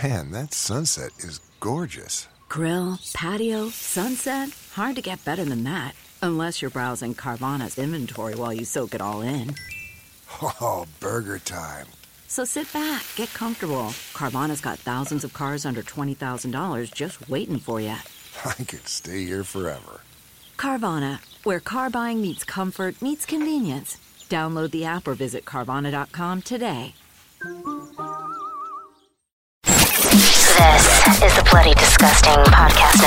Man, that sunset is gorgeous. Grill, patio, sunset. Hard to get better than that. Unless you're browsing Carvana's inventory while you soak it all in. Oh, burger time. So sit back, get comfortable. Carvana's got thousands of cars under $20,000 just waiting for you. I could stay here forever. Carvana, where car buying meets comfort meets convenience. Download the app or visit Carvana.com today. This is the Bloody Disgusting Podcast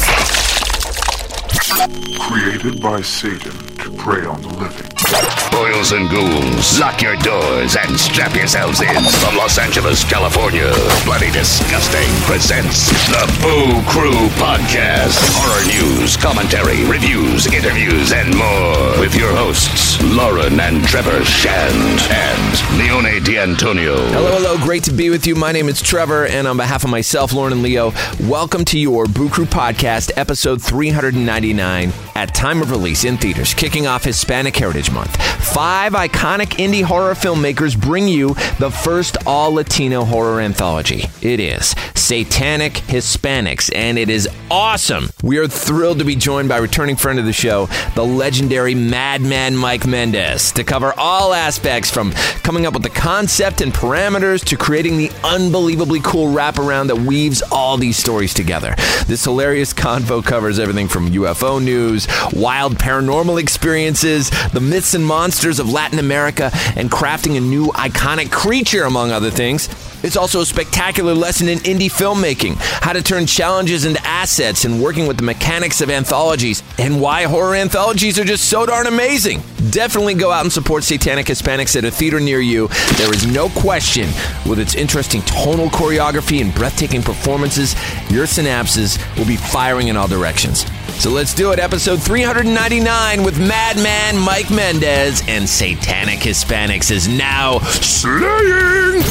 Network. Created by Satan to prey on the living. Boils and ghouls, lock your doors and strap yourselves in. From Los Angeles, California, Bloody Disgusting presents the Boo Crew Podcast. Horror news, commentary, reviews, interviews, and more. With your hosts, Lauren and Trevor Shand and Leone D'Antonio. Hello. Great to be with you. My name is Trevor, and on behalf of myself, Lauren, and Leo, welcome to your Boo Crew Podcast, episode 399, at time of release in theaters, kicking off Hispanic Heritage Month. 5 iconic indie horror filmmakers bring you the first all-Latino horror anthology. It is Satanic Hispanics, and it is awesome. We are thrilled to be joined by returning friend of the show, the legendary Madman Mike Mendez, to cover all aspects from coming up with the concept and parameters to creating the unbelievably cool wraparound that weaves all these stories together. This hilarious convo covers everything from UFO news, wild paranormal experiences, the myths and monsters of Latin America, and crafting a new iconic creature, among other things. It's also a spectacular lesson in indie filmmaking, how to turn challenges into assets, and working with the mechanics of anthologies, and why horror anthologies are just so darn amazing. Definitely go out and support Satanic Hispanics at a theater near you. There is no question, with its interesting tonal choreography and breathtaking performances, your synapses will be firing in all directions. So let's do it. Episode 399 with Madman Mike Mendez, and Satanic Hispanics is now slaying.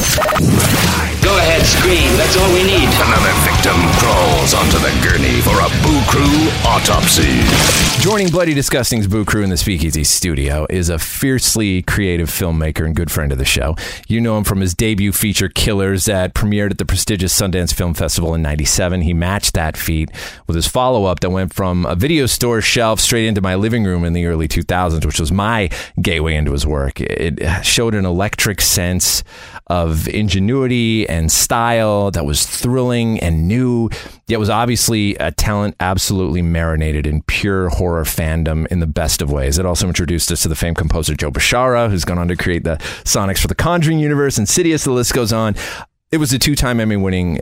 Go ahead, scream. That's all we need. Another victim crawls onto the gurney for a Boo Crew autopsy. Joining Bloody Disgusting's Boo Crew in the Speakeasy studio is a fiercely creative filmmaker and good friend of the show. You know him from his debut feature Killers that premiered at the prestigious Sundance Film Festival in '97. He matched that feat with his follow-up that went from a video store shelf straight into my living room in the early 2000s, which was my gateway into his work. It showed an electric sense of ingenuity and style that was thrilling and new, yet was obviously a talent absolutely marinated in pure horror fandom in the best of ways. It also introduced us to the famed composer Joe Bishara, who's gone on to create the sonics for the Conjuring universe, Insidious, the list goes on. It was a two-time Emmy-winning,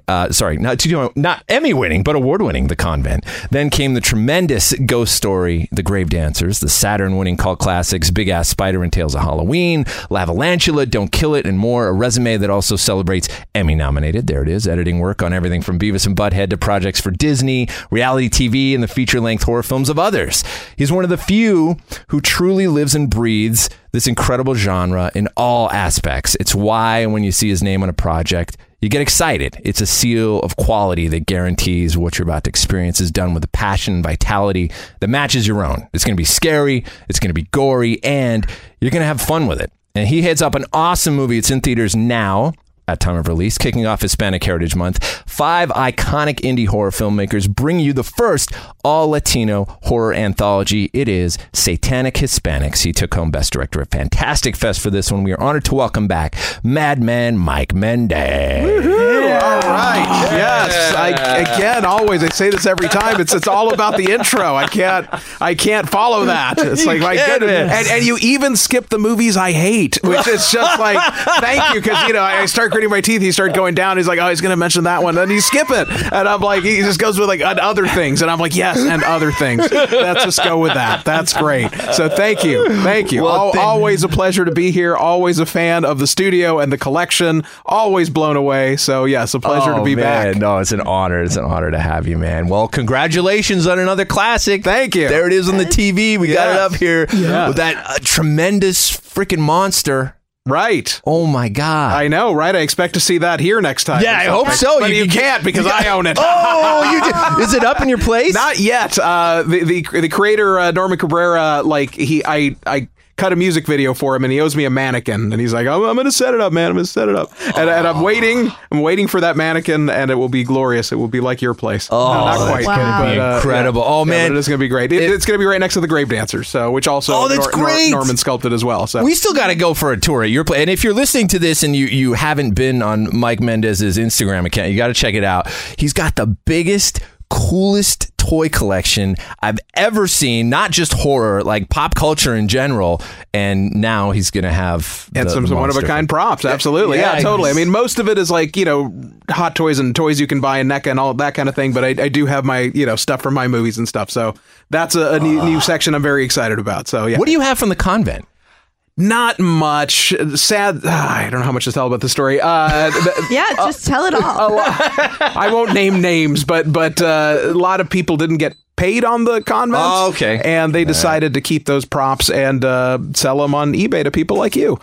not Emmy-winning, but award-winning The Convent. Then came the tremendous ghost story, The Grave Dancers, the Saturn-winning cult classics, Big Ass Spider and Tales of Halloween, Lavalantula, Don't Kill It, and more. A resume that also celebrates Emmy-nominated, there it is, editing work on everything from Beavis and Butthead to projects for Disney, reality TV, and the feature-length horror films of others. He's one of the few who truly lives and breathes this incredible genre in all aspects. It's why when you see his name on a project, you get excited. It's a seal of quality that guarantees what you're about to experience is done with a passion and vitality that matches your own. It's going to be scary, it's going to be gory, and you're going to have fun with it. And he heads up an awesome movie. It's in theaters now at time of release, kicking off Hispanic Heritage Month. 5 iconic indie horror filmmakers bring you the first all-Latino horror anthology. It is Satanic Hispanics. He took home Best Director at Fantastic Fest for this one. We are honored to welcome back Madman Mike Mendez. Woo-hoo. All right. Yes. I say this every time. It's all about the intro. I can't follow that. It's like my goodness. And you even skip the movies I hate, which is just like, thank you. Because, I start gritting my teeth. He started going down. He's like, oh, he's going to mention that one. Then you skip it. And I'm like, he just goes with like other things. And I'm like, yes, and other things. Let's just go with that. That's great. So thank you. Thank you. Well, always a pleasure to be here. Always a fan of the studio and the collection. Always blown away. So yes, a pleasure to be back. No, it's an honor. It's an honor to have you, man. Well, congratulations on another classic. Thank you. There it is on the TV. We got it up here with that tremendous freaking monster. Right. Oh, my God. I know, right? I expect to see that here next time. Yeah, I hope so. But you can't because I own it. Oh, is it up in your place? Not yet. The creator, Norman Cabrera, I cut a music video for him, and he owes me a mannequin, and he's like, I'm going to set it up, man. I'm going to set it up, and I'm waiting for that mannequin, and it will be glorious. It will be like your place. Oh, no, not quite. It's going to be incredible. Oh man, it is going to be great. It's going to be right next to the Grave Dancers, so which also that's great. Norman sculpted as well. So we still got to go for a tour at your place. And if you're listening to this and you haven't been on Mike Mendez's Instagram account, you got to check it out. He's got the biggest, coolest toy collection I've ever seen, not just horror, like pop culture in general. And now he's going to have some one-of-a-kind props. Absolutely. Yeah, totally. I mean, most of it is like, hot toys and toys you can buy in NECA and all that kind of thing. But I do have my, stuff from my movies and stuff. So that's a new section I'm very excited about. So, yeah. What do you have from the convent? Not much. Sad. I don't know how much to tell about the story. Just tell it all. I won't name names, but a lot of people didn't get paid on the convent. Oh, okay. And they decided to keep those props and sell them on eBay to people like you.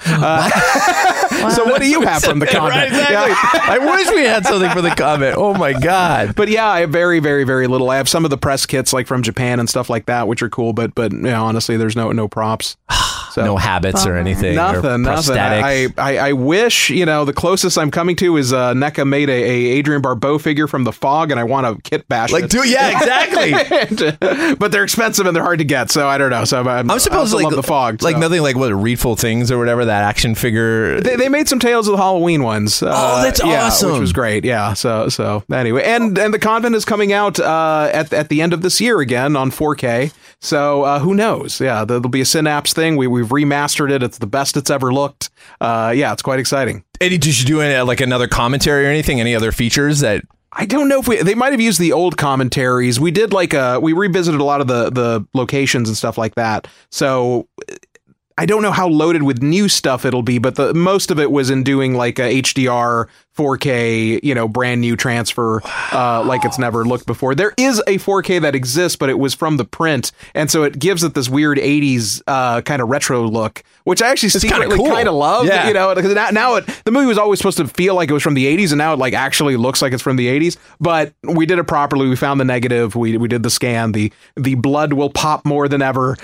So what do you have from the convent? Right, exactly. Yeah. I wish we had something for the convent. Oh my God. But yeah, I have very, very, very little. I have some of the press kits like from Japan and stuff like that, which are cool. But honestly, there's no props. So, no habits or anything. Nothing. I wish, the closest I'm coming to is NECA made a Adrian Barbeau figure from The Fog, and I want to kit bash it. Yeah, exactly. But they're expensive and they're hard to get, so I don't know. So I'm supposed to love The Fog. Like nothing like Readful Things or whatever, that action figure. They made some Tales of the Halloween ones. That's awesome. Which was great. Yeah. So anyway, and the convent is coming out at the end of this year again on 4K. So who knows? Yeah, there'll be a Synapse thing. We've remastered it. It's the best it's ever looked. It's quite exciting. Eddie, did you do another commentary or anything? Any other features that? I don't know if they might have used the old commentaries. We did we revisited a lot of the locations and stuff like that. So I don't know how loaded with new stuff it'll be, but most of it was in doing like a HDR 4K, brand new transfer, like it's never looked before. There is a 4K that exists, but it was from the print. And so it gives it this weird 80s kind of retro look, which I actually secretly kind of love. Yeah. Because now the movie was always supposed to feel like it was from the 80s, and now it like actually looks like it's from the 80s. But we did it properly. We found the negative. We did the scan. The blood will pop more than ever.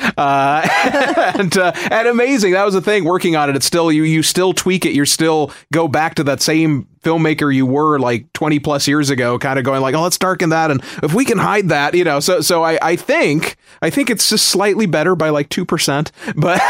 And amazing. That was the thing. Working on it, it's still you still tweak it. You still go back to that same filmmaker you were like 20 plus years ago, kind of going like, let's darken that, and if we can hide that, so I think it's just slightly better by like 2%, but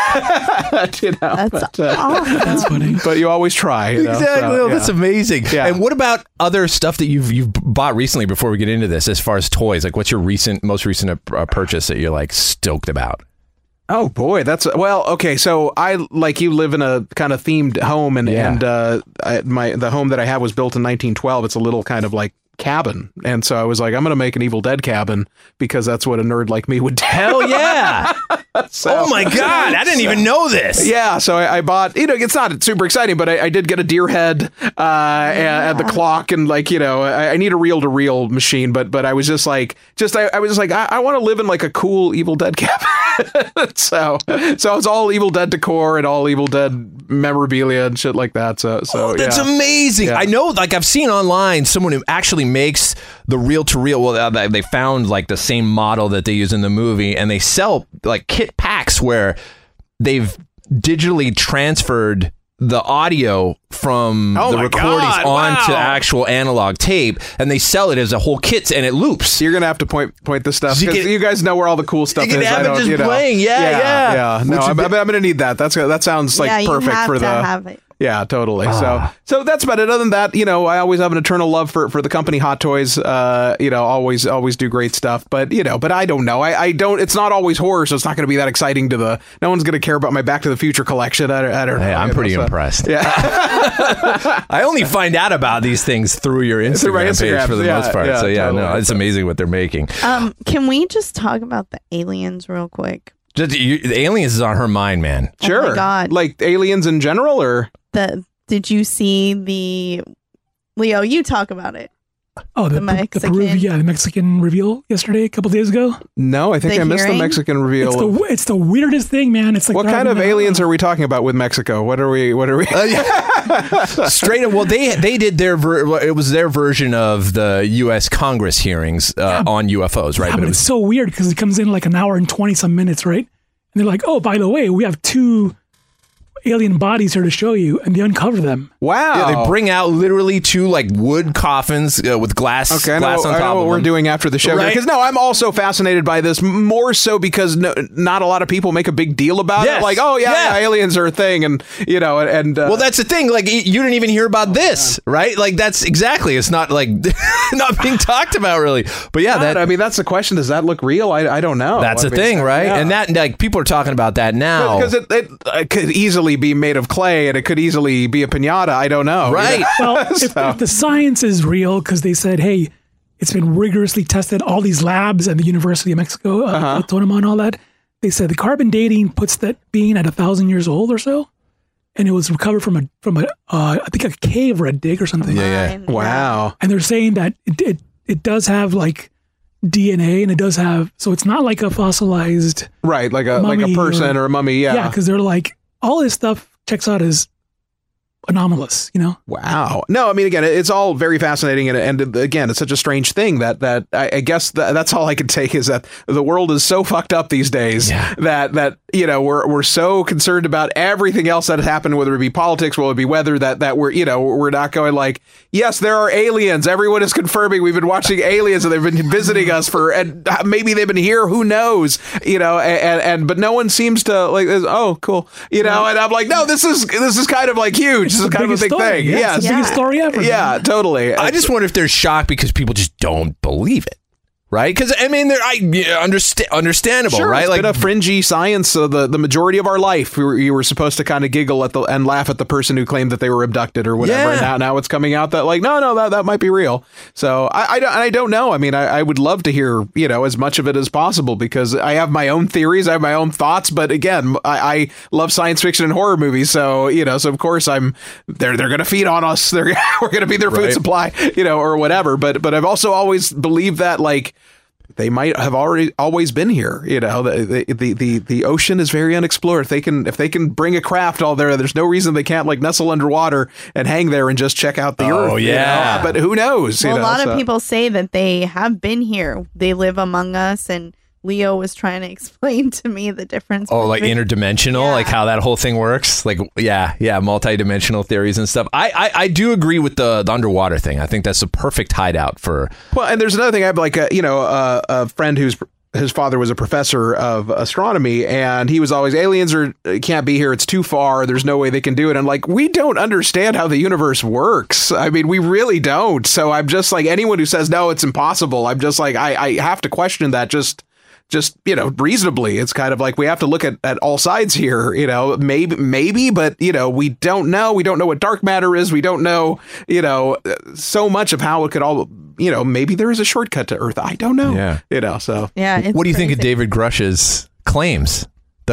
that's funny. But you always try, exactly. So, that's amazing. Yeah. And what about other stuff that you've bought recently? Before we get into this, as far as toys, like what's your most recent purchase that you're like stoked about? Oh boy, okay. So I, like you, live in a kind of themed home, and the home that I have was built in 1912. It's a little kind of like cabin, and so I was like, I'm going to make an Evil Dead cabin because that's what a nerd like me would do. Hell yeah! Oh my God, I didn't even know this. Yeah, so I bought. It's not super exciting, but I did get a deer head at the clock, and like I need a reel-to-reel machine, but I was just like, I was just like, I want to live in like a cool Evil Dead cabin. So it's all Evil Dead decor and all Evil Dead memorabilia and shit like that. So that's amazing. Yeah. I know, like I've seen online someone who actually makes the reel-to-reel. Well, they found like the same model that they use in the movie, and they sell like kit packs where they've digitally transferred the audio from the recordings onto actual analog tape, and they sell it as a whole kit, and it loops. You're gonna have to point this stuff, because you guys know where all the cool stuff is. You can have it just playing. Yeah. No, I'm gonna need that. That sounds like perfect for the. Have it. Yeah, totally. So that's about it. Other than that, I always have an eternal love for the company Hot Toys. Always do great stuff. But I don't know. I don't. It's not always horror, so it's not going to be that exciting to no one's going to care about my Back to the Future collection. I don't know. Hey, I'm pretty impressed. Yeah. I only find out about these things through your Instagram page for the most part. So totally. It's amazing what they're making. Can we just talk about the aliens real quick? The aliens is on her mind, man. Sure. Oh my God. Like aliens in general, or did you see the Leo? You talk about it. Oh, the Mexican reveal yesterday, a couple days ago. No, I think I missed the Mexican reveal. It's the weirdest thing, man. It's like, what kind of aliens are we talking about with Mexico? What are we? Straight up. Well, they did it was their version of the U.S. Congress hearings on UFOs, right? Yeah, but it's so weird because it comes in like an hour and 20 some minutes, right? they're like, "Oh, by the way, we have 2 alien bodies here to show you," and they uncover them. Wow. Yeah, they bring out literally 2 like wood coffins with glass. Okay, glass on top I know of what we're them. doing after the show. Right? Because I'm also fascinated by this, more so because not a lot of people make a big deal about it. Like, oh yeah, aliens are a thing, and well, that's the thing. Like, you didn't even hear about this, right? Like, that's exactly. It's not like not being talked about really. But yeah, I mean, that's the question. Does that look real? I don't know. That's the thing, right? Yeah. And that, like, people are talking about that now because it could easily be made of clay, and it could easily be a piñata. I don't know. Right. Well, if the science is real, because they said, hey, it's been rigorously tested, all these labs at the University of Mexico, Autónoma and all that, they said the carbon dating puts that being at 1,000 years old or so, and it was recovered from a I think a cave or a dig or something. Yeah. Wow. And they're saying that it does have like DNA, and it does have, so it's not like a fossilized like a person or a mummy. Yeah, because they're like, all this stuff checks out as anomalous, Wow. No, I mean, again, it's all very fascinating, and again, it's such a strange thing that I guess that's all I can take is that the world is so fucked up these days that we're so concerned about everything else that has happened, whether it be politics, whether it be weather, that we're not going like, yes, there are aliens. Everyone is confirming we've been watching aliens and they've been visiting us and maybe they've been here. Who knows? But no one seems to like, oh, cool. And I'm like, no, this is kind of like huge. This is kind of a big thing. Yeah, it's the biggest story ever. Yeah, totally. I just wonder if they're shocked because people just don't believe it. Right? Because, I mean, understandable, sure, right? It's like been a fringy science the majority of our life. You were supposed to kind of giggle at and laugh at the person who claimed that they were abducted or whatever. Yeah. And now it's coming out that like, no, that might be real. So I don't know. I mean, I would love to hear, as much of it as possible because I have my own theories. I have my own thoughts. But again, I love science fiction and horror movies. So, so of course they're going to feed on us. We're going to be their food supply, or whatever. But I've also always believed that like, they might have always been here. The ocean is very unexplored. If they can bring a craft all there, there's no reason they can't like nestle underwater and hang there and just check out the earth. Oh yeah, but who knows? Well, a lot of people say that they have been here. They live among us, and Leo was trying to explain to me the difference. Oh, like interdimensional, like how that whole thing works. Like, multi-dimensional theories and stuff. I do agree with the underwater thing. I think that's a perfect hideout for. Well, and there's another thing. I have like a friend his father was a professor of astronomy, and he was always aliens can't be here. It's too far. There's no way they can do it. And like, we don't understand how the universe works. I mean, we really don't. So I'm just like anyone who says no, it's impossible. I'm just like I have to question that just reasonably. It's kind of like we have to look at all sides here, maybe, but we don't know. We don't know what dark matter is. We don't know, so much of how it could all, maybe there is a shortcut to Earth. I don't know. Yeah. So yeah. What do you think of David Grush's claims?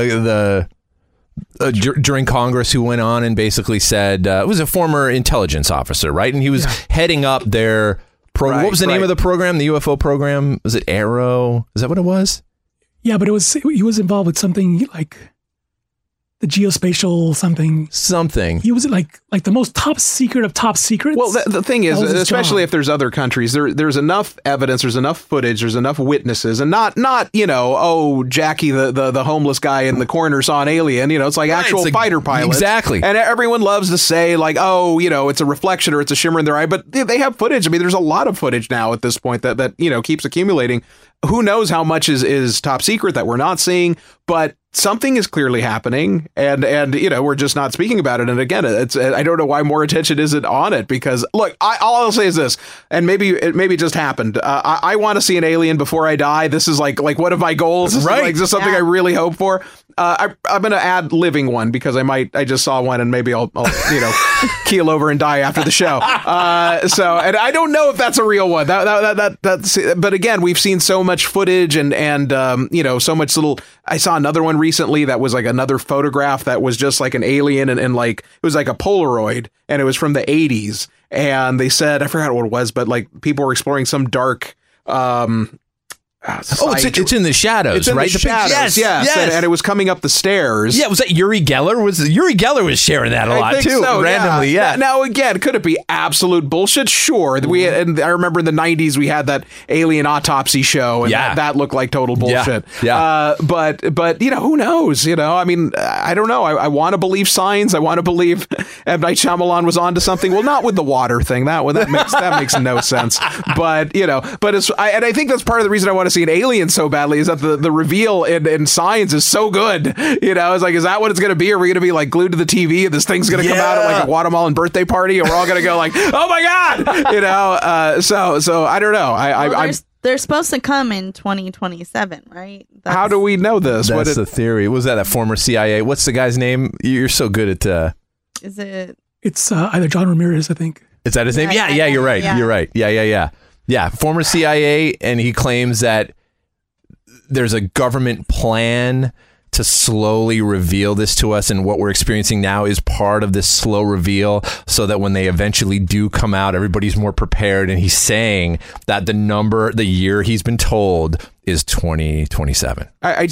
During Congress, who went on and basically said it was a former intelligence officer, right? And he was heading up their program. What was the name of the program? The UFO program? Was it Arrow? Is that what it was? Yeah, but he was involved with something like the geospatial something. He was like the most top secret of top secrets. Well, the thing is, especially if there's other countries, there's enough evidence, there's enough footage, there's enough witnesses, and not Jackie the homeless guy in the corner saw an alien. It's like actual fighter pilots. Exactly. And everyone loves to say like, it's a reflection or it's a shimmer in their eye, but they have footage. I mean, there's a lot of footage now at this point that keeps accumulating. Who knows how much is top secret that we're not seeing, but something is clearly happening, and we're just not speaking about it. And again, I don't know why more attention isn't on it, because look, all I'll say is this, and maybe it just happened. I want to see an alien before I die. This is like one of my goals. This is this something I really hope for. I'm going to add living one because I just saw one and maybe I'll keel over and die after the show. And I don't know if that's a real one. That's but again, we've seen so much footage and so much little. I saw another one recently that was like another photograph that was just like an alien and like it was like a Polaroid and it was from the 80s. And they said, I forgot what it was, but like people were exploring some dark it's in the shadows, It's in right? the shadows, yes. And it was coming up the stairs. Yeah, was that Uri Geller? Uri Geller was sharing that a lot think too, so, randomly. Yeah. Now again, could it be absolute bullshit? Sure. And I remember in the '90s we had that alien autopsy show, and that looked like total bullshit. Yeah. But who knows? I mean, I don't know. I want to believe signs. I want to believe M. Night Shyamalan was onto something. Well, not with the water thing. That makes no sense. But I think that's part of the reason I want to see an Alien so badly is that the reveal in Signs is so good. It's like, is that what it's going to be? Are we going to be like glued to the TV and this thing's going to come out at like a Guatemalan birthday party, and we're all going to go like, oh my god, So I don't know. They're supposed to come in 2027, right? How do we know this? That's the theory. What was that former CIA? What's the guy's name? You're so good at. Is it? It's either John Ramirez, I think. Is that his name? Yeah, you're right. Yeah. You're right. Yeah. Former CIA, and he claims that there's a government plan to slowly reveal this to us, and what we're experiencing now is part of this slow reveal, so that when they eventually do come out, everybody's more prepared. And he's saying that the year he's been told is 2027.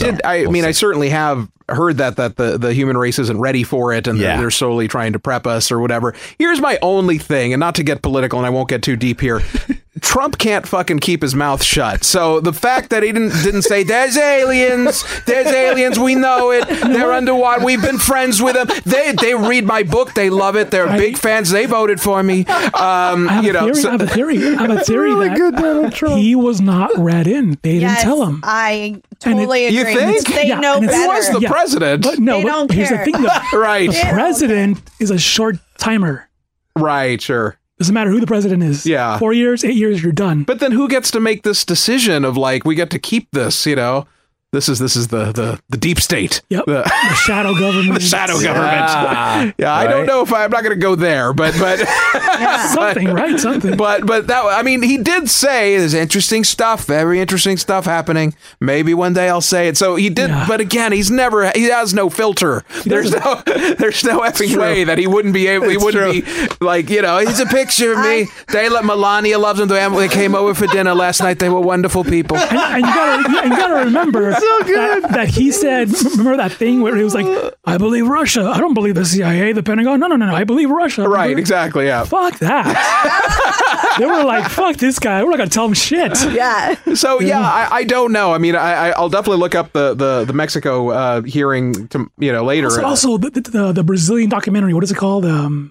I certainly have heard that the human race isn't ready for it, and they're slowly trying to prep us or whatever. Here's my only thing, and not to get political, and I won't get too deep here. Trump can't fucking keep his mouth shut. So the fact that he didn't say there's aliens, we know it, they're underwater, we've been friends with them, they read my book, they love it, they're big fans, they voted for me. I have a theory really that he was not read in. They didn't tell him. I totally agree. You think? They know better. He was the president. But no, they don't here's care. the thing though. Right. The president is a short timer. Right, sure. Doesn't matter who the president is. Yeah. 4 years, 8 years, you're done. But then who gets to make this decision of like, we get to keep this, This is the deep state. Yep. The shadow government. The shadow government. Yeah, I don't know if I'm not going to go there, but something, right? Something. But that, he did say there's very interesting stuff happening. Maybe one day I'll say it. So he did, but again, he has no filter. There's no effing way that he wouldn't be able. He wouldn't be like, here's a picture of me. Melania loves him. They came over for dinner last night. They were wonderful people. And you gotta remember. So good. That he said, remember that thing where he was like, I believe Russia. I don't believe the CIA, the Pentagon. No. I believe Russia. Right, exactly, yeah. Fuck that. They were like, fuck this guy. We're not going to tell him shit. Yeah. So, I don't know. I'll definitely look up the Mexico hearing later. Also, the Brazilian documentary, what is it called? You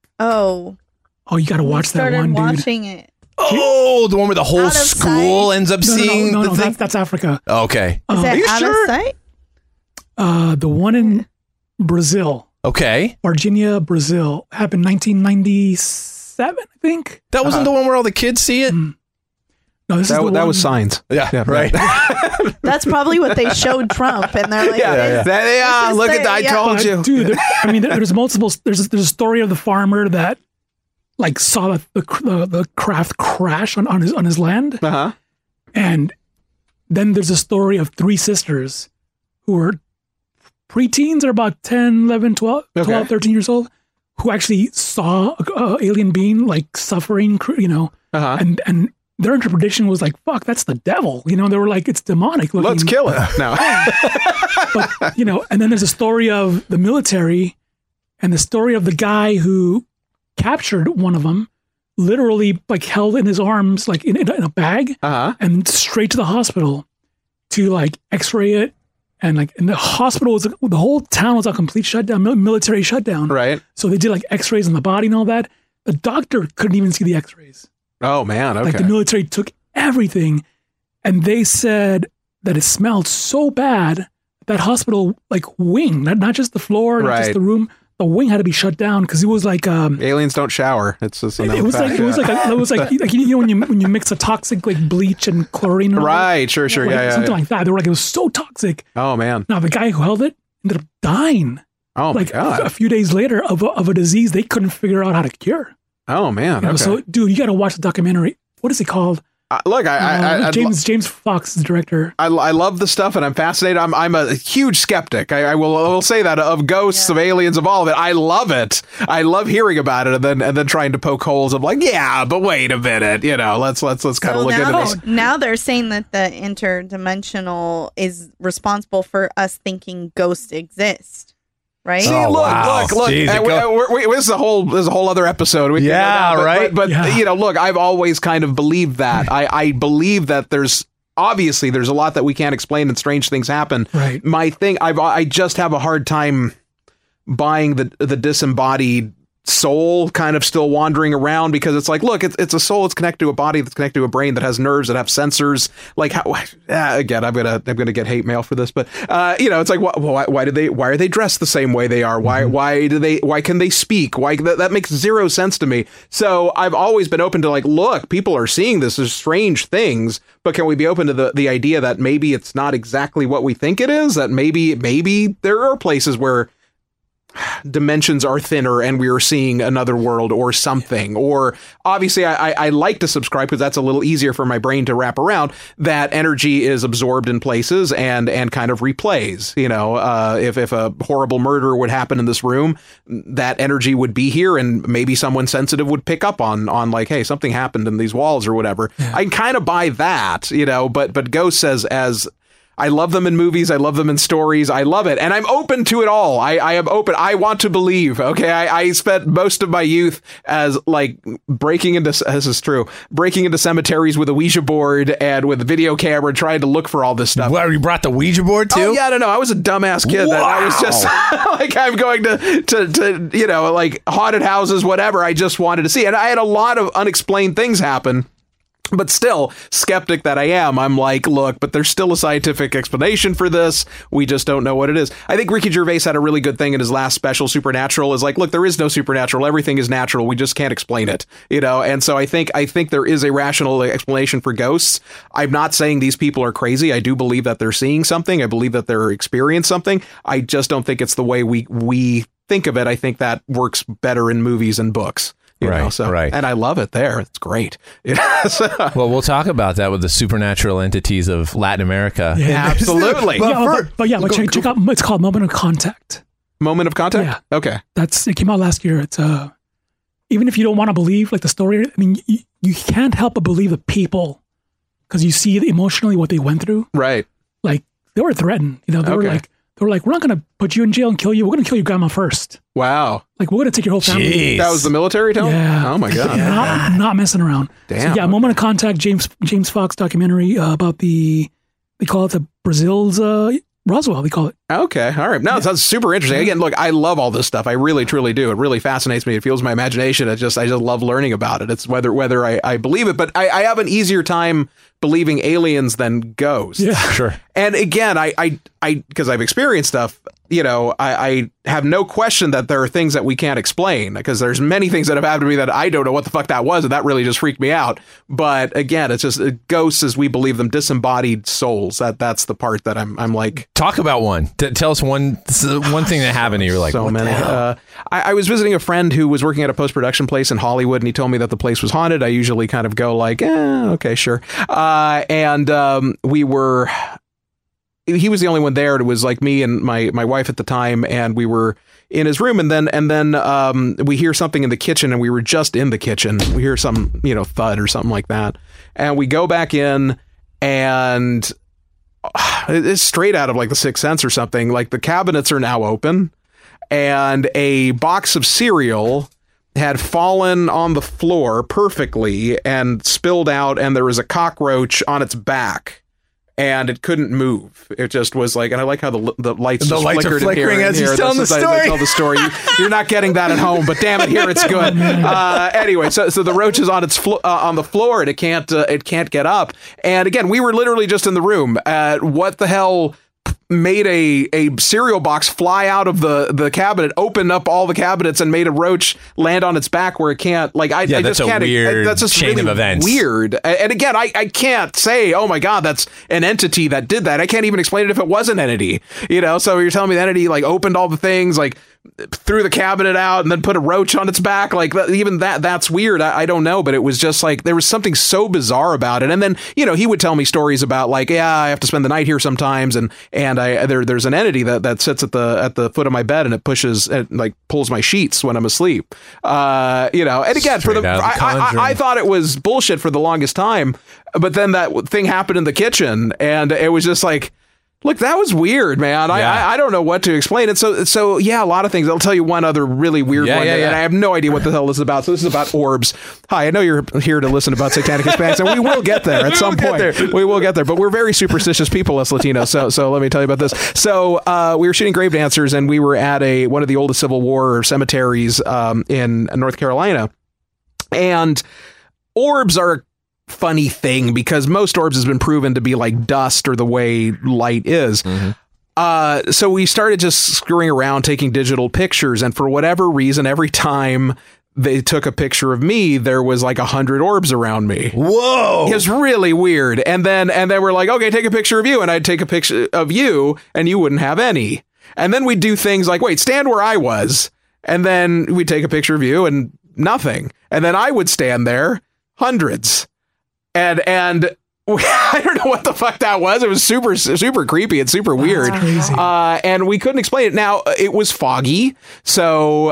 got to watch that one, dude. Watching it. Oh, the one where the whole school ends up seeing no, the thing? That's Africa. Okay. Is that are you out sure? of sight? The one in Brazil. Okay. Virginia, Brazil. Happened 1997, I think. That wasn't the one where all the kids see it? No, that was Signs. Yeah, right. That's probably what they showed Trump, and they're like, there they are. Look at that. I told you. Dude, there's multiple. There's a story of the farmer that saw the craft crash on his land. Uh-huh. And then there's a story of three sisters who were preteens, or about 10, 11, 12, 13 years old, who actually saw a alien being suffering, and their interpretation was like, fuck, that's the devil. They were like, it's demonic looking. Let's kill it. No. But, and then there's a story of the military and the story of the guy who captured one of them, literally held in his arms, in a bag, and straight to the hospital to x-ray it. And the hospital the whole town was a complete shutdown, military shutdown. Right. So they did x-rays on the body and all that. The doctor couldn't even see the x-rays. Oh man. Okay. The military took everything, and they said that it smelled so bad that hospital wing, not just the floor, not just the room. The wing had to be shut down because it was aliens don't shower. It's just it was like when you mix a toxic bleach and chlorine. Right, sure, something like that. They were it was so toxic. Oh man! Now the guy who held it ended up dying. Oh my god! A few days later of a disease they couldn't figure out how to cure. Oh man! Okay. So dude, you got to watch the documentary. What is it called? Look, James Fox is the director. I love the stuff, and I'm fascinated. I'm a huge skeptic. I will say that of ghosts, of aliens, of all of it. I love it. I love hearing about it, and then trying to poke holes of like, yeah, but wait a minute, let's kind of look into this. Now they're saying that the interdimensional is responsible for us thinking ghosts exist. Right? See, look! Jeez, this is a whole other episode. Right? But look, I've always kind of believed that. I believe that there's a lot that we can't explain and strange things happen. Right. My thing, I just have a hard time buying the disembodied soul kind of still wandering around, because it's like, look, it's a soul. It's connected to a body that's connected to a brain that has nerves that have sensors. Like, again, I'm gonna get hate mail for this, but it's like, why are they dressed the same way they are? Why can they speak? That makes zero sense to me. So I've always been open to like, look, people are seeing this as strange things, but can we be open to the idea that maybe it's not exactly what we think it is? That maybe there are places where dimensions are thinner and we are seeing another world or something. Or obviously I like to subscribe, because that's a little easier for my brain to wrap around, that energy is absorbed in places and kind of replays. If a horrible murder would happen in this room, that energy would be here, and maybe someone sensitive would pick up on like, hey, something happened in these walls or whatever. Yeah. I can kind of buy that, but Ghost says, as I love them in movies. I love them in stories. I love it. And I'm open to it all. I am open. I want to believe. Okay. I spent most of my youth as like breaking into cemeteries with a Ouija board and with a video camera, trying to look for all this stuff. Well, you brought the Ouija board too? Oh, yeah, I don't know. I was a dumbass kid. That I was just like, I'm going to like haunted houses, whatever. I just wanted to see. And I had a lot of unexplained things happen. But still, skeptic that I am, I'm like, look, but there's still a scientific explanation for this. We just don't know what it is. I think Ricky Gervais had a really good thing in his last special, Supernatural, is like, look, there is no supernatural. Everything is natural. We just can't explain it, And so I think there is a rational explanation for ghosts. I'm not saying these people are crazy. I do believe that they're seeing something. I believe that they're experiencing something. I just don't think it's the way we think of it. I think that works better in movies and books. Right. And I love it there. It's great. Well, we'll talk about that with the supernatural entities of Latin America. Yeah, absolutely. But check out, it's called Moment of Contact. Moment of Contact? Yeah. Okay. It came out last year. It's even if you don't want to believe like the story, I mean, you can't help but believe the people, because you see emotionally what they went through. Right. Like, they were threatened. They were like, we're not going to put you in jail and kill you. We're going to kill your grandma first. Wow. Like, we're going to take your whole family. Jeez. That was the military tone? Yeah. Oh, my God. Not messing around. Damn. So, Moment of Contact, James Fox documentary about they call it the Brazil's Roswell, they call it. Okay. All right. No, it sounds super interesting. Again, look, I love all this stuff. I really, truly do. It really fascinates me. It fuels my imagination. I just love learning about it. It's whether I believe it, but I have an easier time believing aliens than ghosts. Yeah, sure. And again, I because I've experienced stuff, I have no question that there are things that we can't explain, because there's many things that have happened to me that I don't know what the fuck that was, and that really just freaked me out. But again, it's just ghosts as we believe them, disembodied souls. That's the part that I'm like. Talk about one. Tell us one thing that happened. And you're like, so what many. the hell? I was visiting a friend who was working at a post-production place in Hollywood, and he told me that the place was haunted. I usually kind of go like, okay, sure. He was the only one there. It was like me and my wife at the time, and we were in his room, and then we hear something in the kitchen, and we were just in the kitchen. We hear some, thud or something like that. And we go back in, and it's straight out of like The Sixth Sense or something. Like, the cabinets are now open, and a box of cereal had fallen on the floor perfectly and spilled out, and there was a cockroach on its back. And it couldn't move. It just was like, and I like how the lights are flickering as he's telling the story. I tell the story. You're not getting that at home, but damn it, here it's good. Anyway, so the roach is on on the floor, and it can't get up. And again, we were literally just in the room. What the hell made a cereal box fly out of the cabinet, opened up all the cabinets, and made a roach land on its back where it can't. Like, I that's just can't. That's just chain really of events. Weird. And again, I can't say, oh my God, that's an entity that did that. I can't even explain it if it was an entity. So you're telling me the entity like opened all the things, like threw the cabinet out and then put a roach on its back. Like even that's weird. I don't know, but it was just like there was something so bizarre about it. And then, he would tell me stories about like, I have to spend the night here sometimes. And there's an entity that sits at the foot of my bed and it pulls my sheets when I'm asleep. And again, I thought it was bullshit for the longest time, but then that thing happened in the kitchen and it was just like, look, that was weird, man. Yeah. I don't know what to explain it. So yeah, a lot of things. I'll tell you one other really weird one, and I have no idea what the hell this is about. So this is about orbs. Hi, I know you're here to listen about satanic Hispanics, and we will get there at some point. We will get there, but we're very superstitious people, us Latinos. So let me tell you about this. So we were shooting Grave Dancers, and we were at one of the oldest Civil War cemeteries in North Carolina, and orbs are funny thing because most orbs has been proven to be like dust or the way light is. Mm-hmm. So we started just screwing around, taking digital pictures. And for whatever reason, every time they took a picture of me, there was like 100 orbs around me. Whoa. It was really weird. And then we're like, okay, take a picture of you. And I'd take a picture of you and you wouldn't have any. And then we'd do things like, wait, stand where I was. And then we'd take a picture of you and nothing. And then I would stand there, hundreds. And I don't know what the fuck that was. It was super, super creepy and super weird. And we couldn't explain it. Now, it was foggy. So,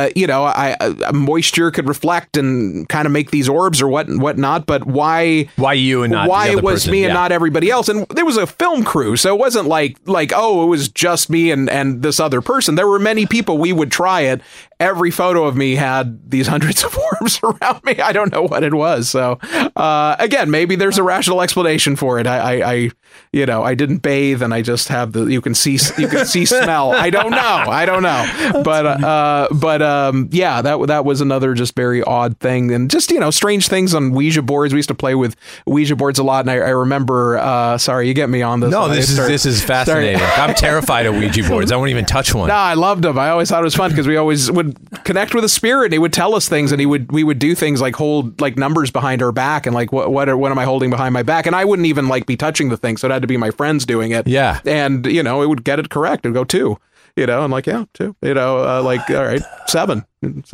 moisture could reflect and kind of make these orbs or whatnot. But why you and not why the other it was person? me and not everybody else? And there was a film crew. So it wasn't like, oh, it was just me and this other person. There were many people. We would try it. Every photo of me had these hundreds of orbs around me. I don't know what it was. So, again, maybe there's a rational explanation for it. I didn't bathe and I just have you can see smell. I don't know. But that was another just very odd thing. And just, strange things on Ouija boards. We used to play with Ouija boards a lot. And I remember, sorry, you get me on this. No, this is fascinating. I'm terrified of Ouija boards. I won't even touch one. No, I loved them. I always thought it was fun because we always would connect with a spirit. He would tell us things and we would do things like hold like numbers behind our back and like what am I holding behind my back? And I wouldn't even like be touching the thing. So it had to be my friends doing it. Yeah. And, it would get it correct. It would go 2, and like, yeah, 2, all right, 7,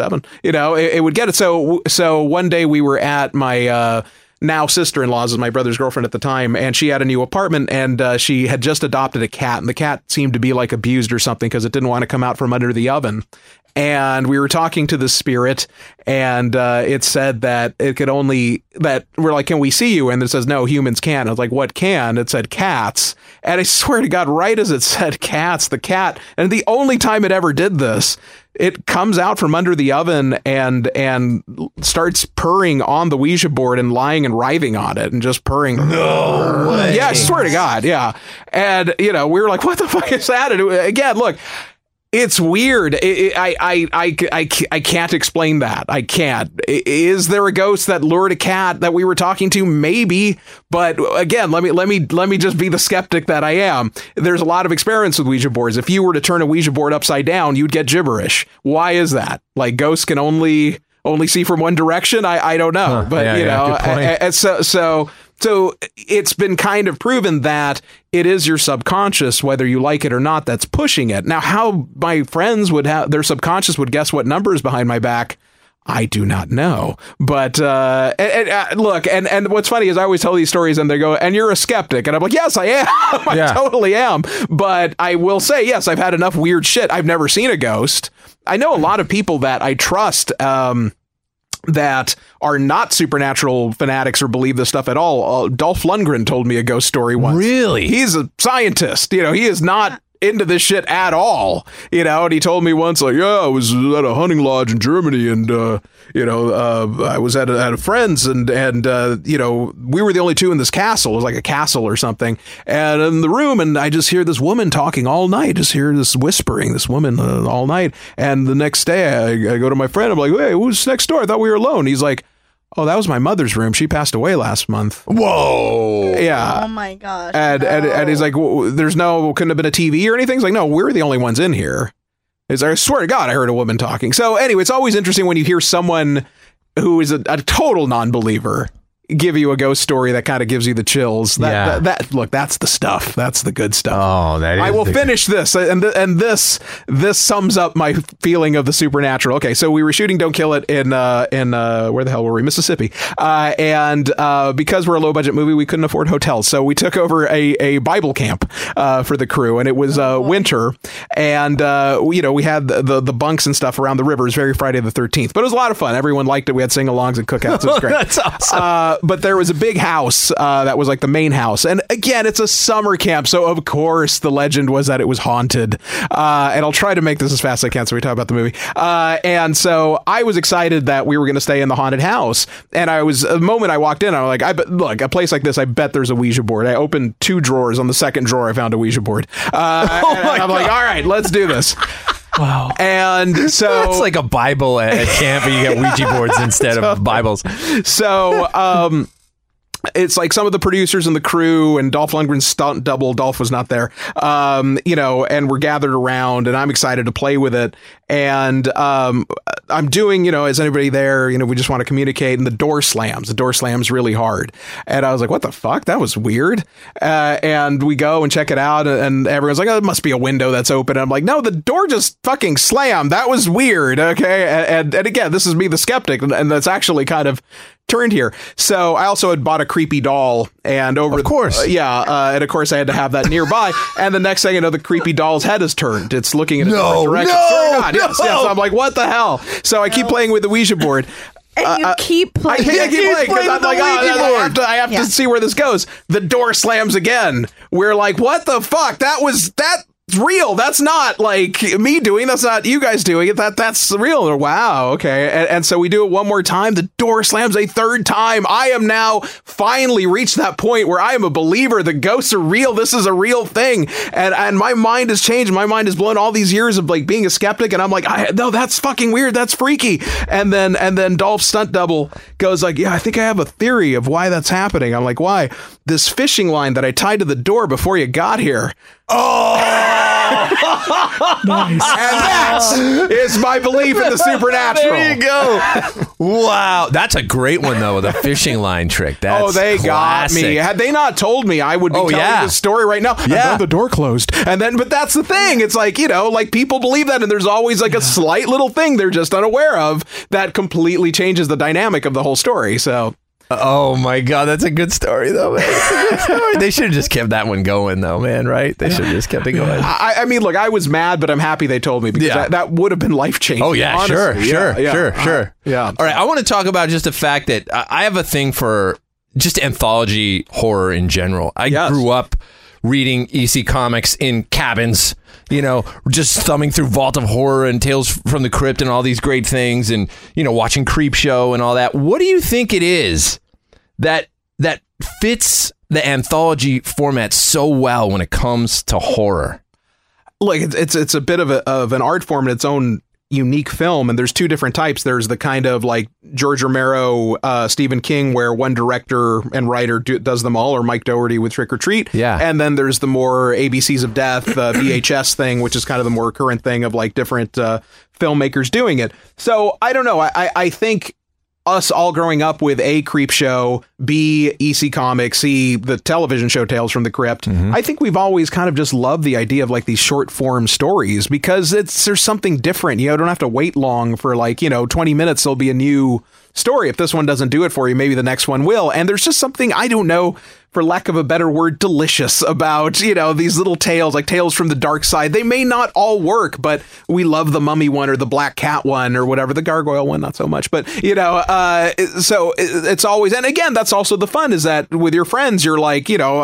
it would get it. So one day we were at my, now sister-in-law's, my brother's girlfriend at the time, and she had a new apartment, and she had just adopted a cat, and the cat seemed to be like abused or something because it didn't want to come out from under the oven. And we were talking to the spirit, and it said that it could only that we're like, can we see you? And it says, no, humans can't. I was like, what can? It said cats. And I swear to God, right as it said cats, the cat, and the only time it ever did this, it comes out from under the oven and starts purring on the Ouija board and lying and writhing on it and just purring. No way. Yeah, I swear to God. Yeah. And, we were like, what the fuck is that? And again, look, it's weird. I can't explain that. I can't. Is there a ghost that lured a cat that we were talking to? Maybe. But again, let me just be the skeptic that I am. There's a lot of experience with Ouija boards. If you were to turn a Ouija board upside down, you'd get gibberish. Why is that? Like ghosts can only see from one direction? I don't know. But good point. So it's been kind of proven that it is your subconscious, whether you like it or not, that's pushing it. Now, how my friends would have their subconscious would guess what number is behind my back, I do not know. But look, and what's funny is I always tell these stories and they go, and you're a skeptic. And I'm like, yes, I am. I totally am. But I will say, yes, I've had enough weird shit. I've never seen a ghost. I know a lot of people that I trust that are not supernatural fanatics or believe this stuff at all. Dolph Lundgren told me a ghost story once. Really? He's a scientist. He is not into this shit at all. And he told me once, like, I was at a hunting lodge in Germany and, I was at a friend's and we were the only two in this castle. It was like a castle or something. And in the room, and I just hear this woman talking all night, just hear this whispering, this woman all night. And the next day I go to my friend. I'm like, hey, who's next door? I thought we were alone. He's like, oh, that was my mother's room. She passed away last month. Whoa. Yeah. Oh my gosh. And he's like, well, couldn't have been a TV or anything. He's like, no, we're the only ones in here. I swear to God, I heard a woman talking. So anyway, it's always interesting when you hear someone who is a total non-believer, give you a ghost story that kind of gives you the chills. Look, that's the stuff. That's the good stuff. Oh, that is. I will finish this, and this sums up my feeling of the supernatural. Okay, so we were shooting Don't Kill It in where the hell were we? Mississippi, and because we're a low budget movie, we couldn't afford hotels, so we took over a Bible camp for the crew, and it was winter, and we had the bunks and stuff around the rivers, very Friday the 13th, but it was a lot of fun. Everyone liked it. We had sing-alongs and cookouts. It was great. That's awesome. But there was a big house that was like the main house. And again, it's a summer camp. So, of course, the legend was that it was haunted. And I'll try to make this as fast as I can so we talk about the movie. And so I was excited that we were going to stay in the haunted house. And the moment I walked in, I was like, look, a place like this, I bet there's a Ouija board. I opened 2 drawers. On the second drawer, I found a Ouija board. I'm like, all right, let's do this. Wow. And so it's like a Bible at camp, and you get Ouija boards instead of Bibles. So it's like some of the producers and the crew and Dolph Lundgren's stunt double. Dolph was not there, and we're gathered around, and I'm excited to play with it. And I'm doing, is anybody there? We just want to communicate. And the door slams. The door slams really hard. And I was like, what the fuck? That was weird. And we go and check it out. And everyone's like, oh, it must be a window that's open. And I'm like, no, the door just fucking slammed. That was weird. Okay. And again, this is me, the skeptic. And that's actually kind of turned here. So I also had bought a creepy doll, and of course, and of course I had to have that nearby. And the next thing you know, the creepy doll's head is turned. It's looking in a different direction. Yes. I'm like, what the hell? So I keep playing with the Ouija board. And you keep playing. I keep playing because I'm like, I have to see where this goes. The door slams again. We're like, what the fuck? That's real. That's not like me doing. That's not you guys doing it. That's real. Wow. Okay. And so we do it one more time. The door slams a third time. I am now finally reached that point where I am a believer. The ghosts are real. This is a real thing. And my mind has changed. My mind has blown all these years of like being a skeptic. And I'm like, no, that's fucking weird. That's freaky. And then Dolph's stunt double goes like, yeah, I think I have a theory of why that's happening. I'm like, why? This fishing line that I tied to the door before you got here. Oh, nice. And that is my belief in the supernatural. There you go. Wow. That's a great one, though, the fishing line trick. That's they classic. Got me. Had they not told me, I would be telling the story right now. Yeah. The door closed. But that's the thing. It's like, like people believe that, and there's always like a slight little thing they're just unaware of that completely changes the dynamic of the whole story. So. Oh my God, that's a good story, though, man. That's a good story. They should have just kept that one going, though, man, right? They should have just kept it going. I mean, look, I was mad, but I'm happy they told me because that would have been life-changing. Oh, yeah, honestly. Sure. Yeah. All right, I want to talk about just the fact that I have a thing for just anthology horror in general. I grew up reading EC Comics in cabins, just thumbing through Vault of Horror and Tales from the Crypt and all these great things, and, watching Creepshow and all that. What do you think it is that fits the anthology format so well when it comes to horror? Look, it's a bit of an art form in its own unique film, and there's 2 different types. There's the kind of like George Romero, Stephen King, where one director and writer does them all, or Mike Dougherty with Trick or Treat. Yeah. And then there's the more ABCs of Death, VHS thing, which is kind of the more current thing of like different filmmakers doing it. So I don't know. I think us all growing up with A, Creepshow, B, EC Comics, C, the television show Tales from the Crypt, I think we've always kind of just loved the idea of like these short form stories because there's something different. You don't have to wait long for 20 minutes. There'll be a new story. If this one doesn't do it for you, maybe the next one will. And there's just something, I don't know, for lack of a better word, delicious about, these little tales, like Tales from the Dark Side. They may not all work, but we love the Mummy one or the Black Cat one or whatever, the Gargoyle one, not so much. But, so it's always, and again, that's also the fun is that with your friends, you're like,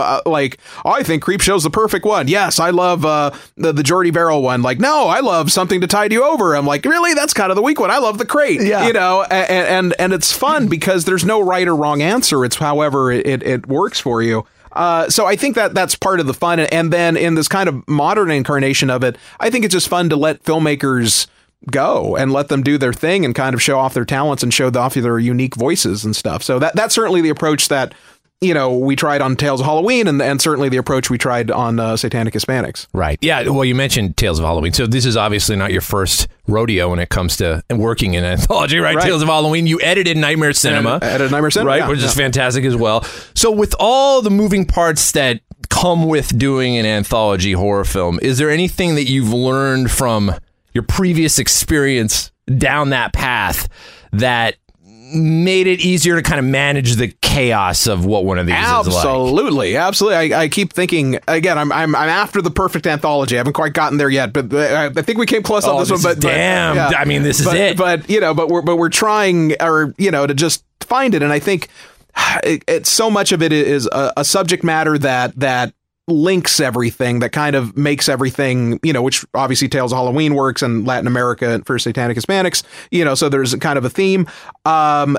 I think Creepshow's the perfect one. Yes, I love the Jordy Verrill one. Like, no, I love Something to Tide You Over. I'm like, really? That's kind of the weak one. I love The Crate, and it's fun because there's no right or wrong answer. It's however it works for you. So I think that's part of the fun. And then in this kind of modern incarnation of it, I think it's just fun to let filmmakers go and let them do their thing and kind of show off their talents and show off their unique voices and stuff. So that's certainly the approach that we tried on Tales of Halloween, and certainly the approach we tried on Satanic Hispanics. Right. Yeah. Well, you mentioned Tales of Halloween. So this is obviously not your first rodeo when it comes to working in anthology, right? Tales of Halloween. You edited Nightmare Cinema. Edited Nightmare Cinema, right? yeah, Which is fantastic as well. So with all the moving parts that come with doing an anthology horror film, is there anything that you've learned from your previous experience down that path that made it easier to kind of manage the chaos of what one of these is like? Absolutely. I keep thinking, again, I'm after the perfect anthology. I haven't quite gotten there yet, but I think we came close on this one. But damn, I mean, this is it. But we're trying, to just find it. And I think it's so much of it is a subject matter that links everything, that kind of makes everything, which obviously Tales of Halloween works, and Latin America for Satanic Hispanics, so there's kind of a theme. I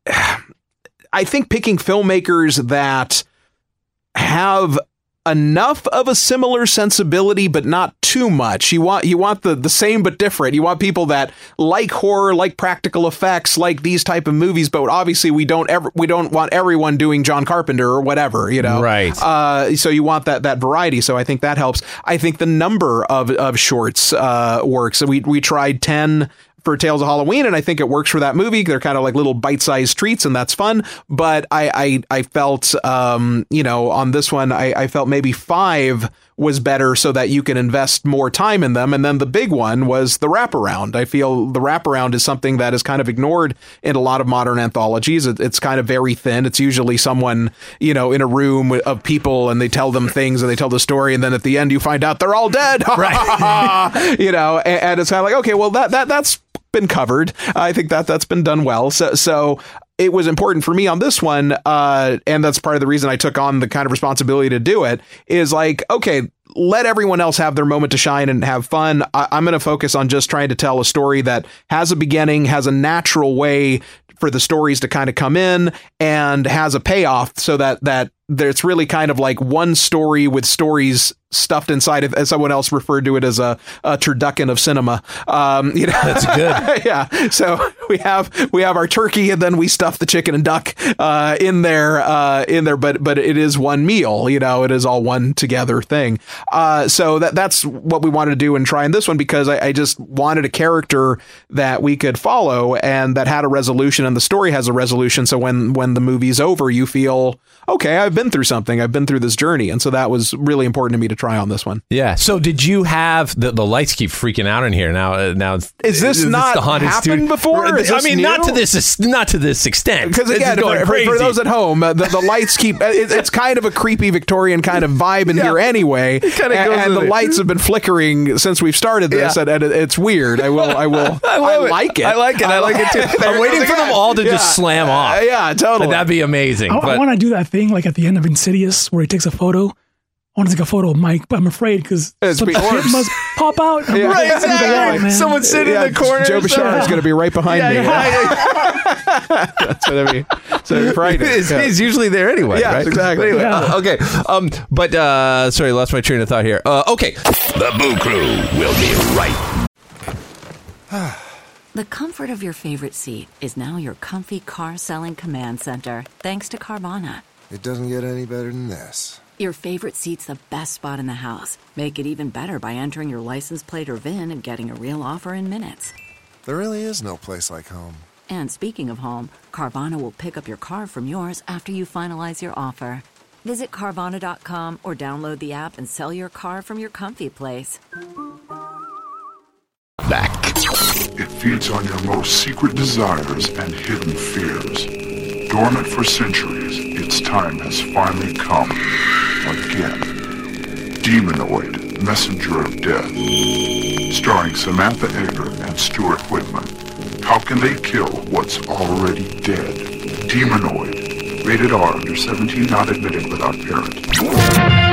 think picking filmmakers that have enough of a similar sensibility, but not too much. You want the same but different. You want people that like horror, like practical effects, like these type of movies, but obviously we don't want everyone doing John Carpenter or whatever, Right. So you want that variety. So I think that helps. I think the number of shorts works. So we tried 10 for Tales of Halloween, and I think it works for that movie. They're kind of like little bite-sized treats, and that's fun. But I felt, on this one, I felt maybe 5 was better so that you can invest more time in them. And then the big one was the wraparound. I feel the wraparound is something that is kind of ignored in a lot of modern anthologies. It's kind of very thin. It's usually someone, in a room of people, and they tell them things and they tell the story, and then at the end you find out they're all dead. Right. And it's kind of like, okay, well that's been covered. I think that's been done well. So it was important for me on this one, and that's part of the reason I took on the kind of responsibility to do it, is like, okay, let everyone else have their moment to shine and have fun. I'm going to focus on just trying to tell a story that has a beginning, has a natural way for the stories to kind of come in, and has a payoff, so that there's really kind of like one story with stories stuffed inside of, as someone else referred to it as a turducken of cinema. That's good. Yeah. So we have our turkey, and then we stuff the chicken and duck in there. But it is one meal. It is all one together thing. So that's what we wanted to do in trying this one, because I just wanted a character that we could follow and that had a resolution, and the story has a resolution. So when the movie's over, you feel, okay, I've been through something. I've been through this journey. And so that was really important to me to try on this one. Yeah. So did you have the lights keep freaking out in here now? Is this not the haunted happened before? Not to this extent. Because again, for those at home, the lights keep. It's kind of a creepy Victorian kind of vibe in here anyway. And the lights have been flickering since we've started this, and it's weird. I like it. I like it too. I'm waiting for them all to just slam off. Yeah, totally. That'd be amazing. I want to do that thing like at the end of Insidious where he takes a photo. I want to take a photo of Mike, but I'm afraid because some shit must pop out. Right, exactly. Someone sitting in the corner. Joe Bishara is going to be right behind me. That's going to be frightening. He's usually there anyway. Yeah, right? exactly. Anyway, okay. But sorry, lost my train of thought here. Okay. The Boo Crew will be right. The comfort of your favorite seat is now your comfy car selling command center, thanks to Carvana. It doesn't get any better than this. Your favorite seat's the best spot in the house. Make it even better by entering your license plate or VIN and getting a real offer in minutes. There really is no place like home. And speaking of home, Carvana will pick up your car from yours after you finalize your offer. Visit Carvana.com or download the app and sell your car from your comfy place. Back. It feeds on your most secret desires and hidden fears. Dormant for centuries, its time has finally come. Again. Demonoid, Messenger of Death. Starring Samantha Egger and Stuart Whitman. How can they kill what's already dead? Demonoid. Rated R, under 17, not admitted without parent.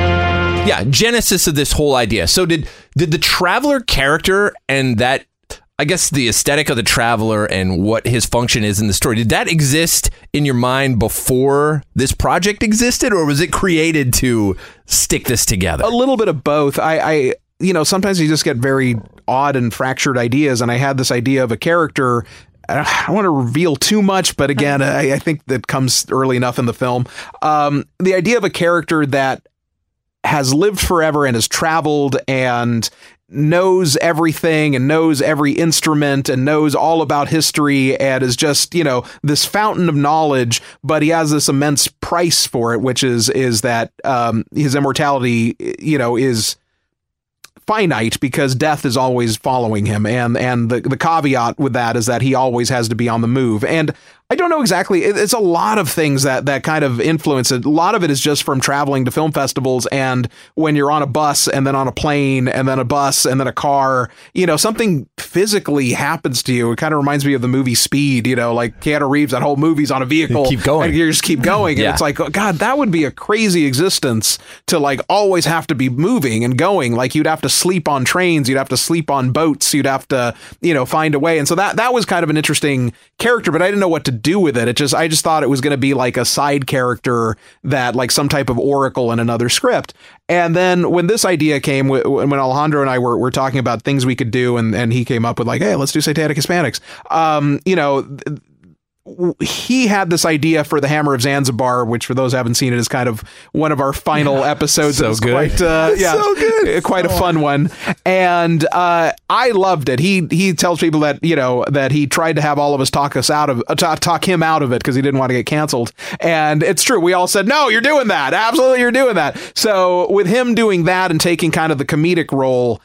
Yeah, genesis of this whole idea. So did the Traveler character and that I guess the aesthetic of the Traveler and what his function is in the story, did that exist in your mind before this project existed, or was it created to stick this together? A little bit of both. I sometimes you just get very odd and fractured ideas, and I had this idea of a character. I don't want to reveal too much, but again, I think that comes early enough in the film. The idea of a character that has lived forever and has traveled and knows everything and knows every instrument and knows all about history and is just, this fountain of knowledge, but he has this immense price for it, which is that his immortality, is finite because death is always following him. And the caveat with that is that he always has to be on the move. And I don't know exactly. It's a lot of things that kind of influence it. A lot of it is just from traveling to film festivals, and when you're on a bus and then on a plane and then a bus and then a car, something physically happens to you. It kind of reminds me of the movie Speed, like Keanu Reeves, that whole movie's on a vehicle. You keep going. And you just keep going. Yeah. And it's like, oh, God, that would be a crazy existence to like always have to be moving and going. Like you'd have to sleep on trains. You'd have to sleep on boats. You'd have to, find a way. And so that was kind of an interesting character, but I didn't know what to do with it. I just thought it was going to be like a side character that like some type of oracle in another script. And then when this idea came, when Alejandro and I were talking about things we could do, and he came up with like, hey, let's do Satanic Hispanics. He had this idea for the Hammer of Zanzibar, which for those who haven't seen it is kind of one of our final episodes. So good. So good. Quite a fun one. And I loved it. He tells people that, that he tried to have all of us talk him out of it because he didn't want to get canceled. And it's true. We all said, no, you're doing that. Absolutely. You're doing that. So with him doing that and taking kind of the comedic role,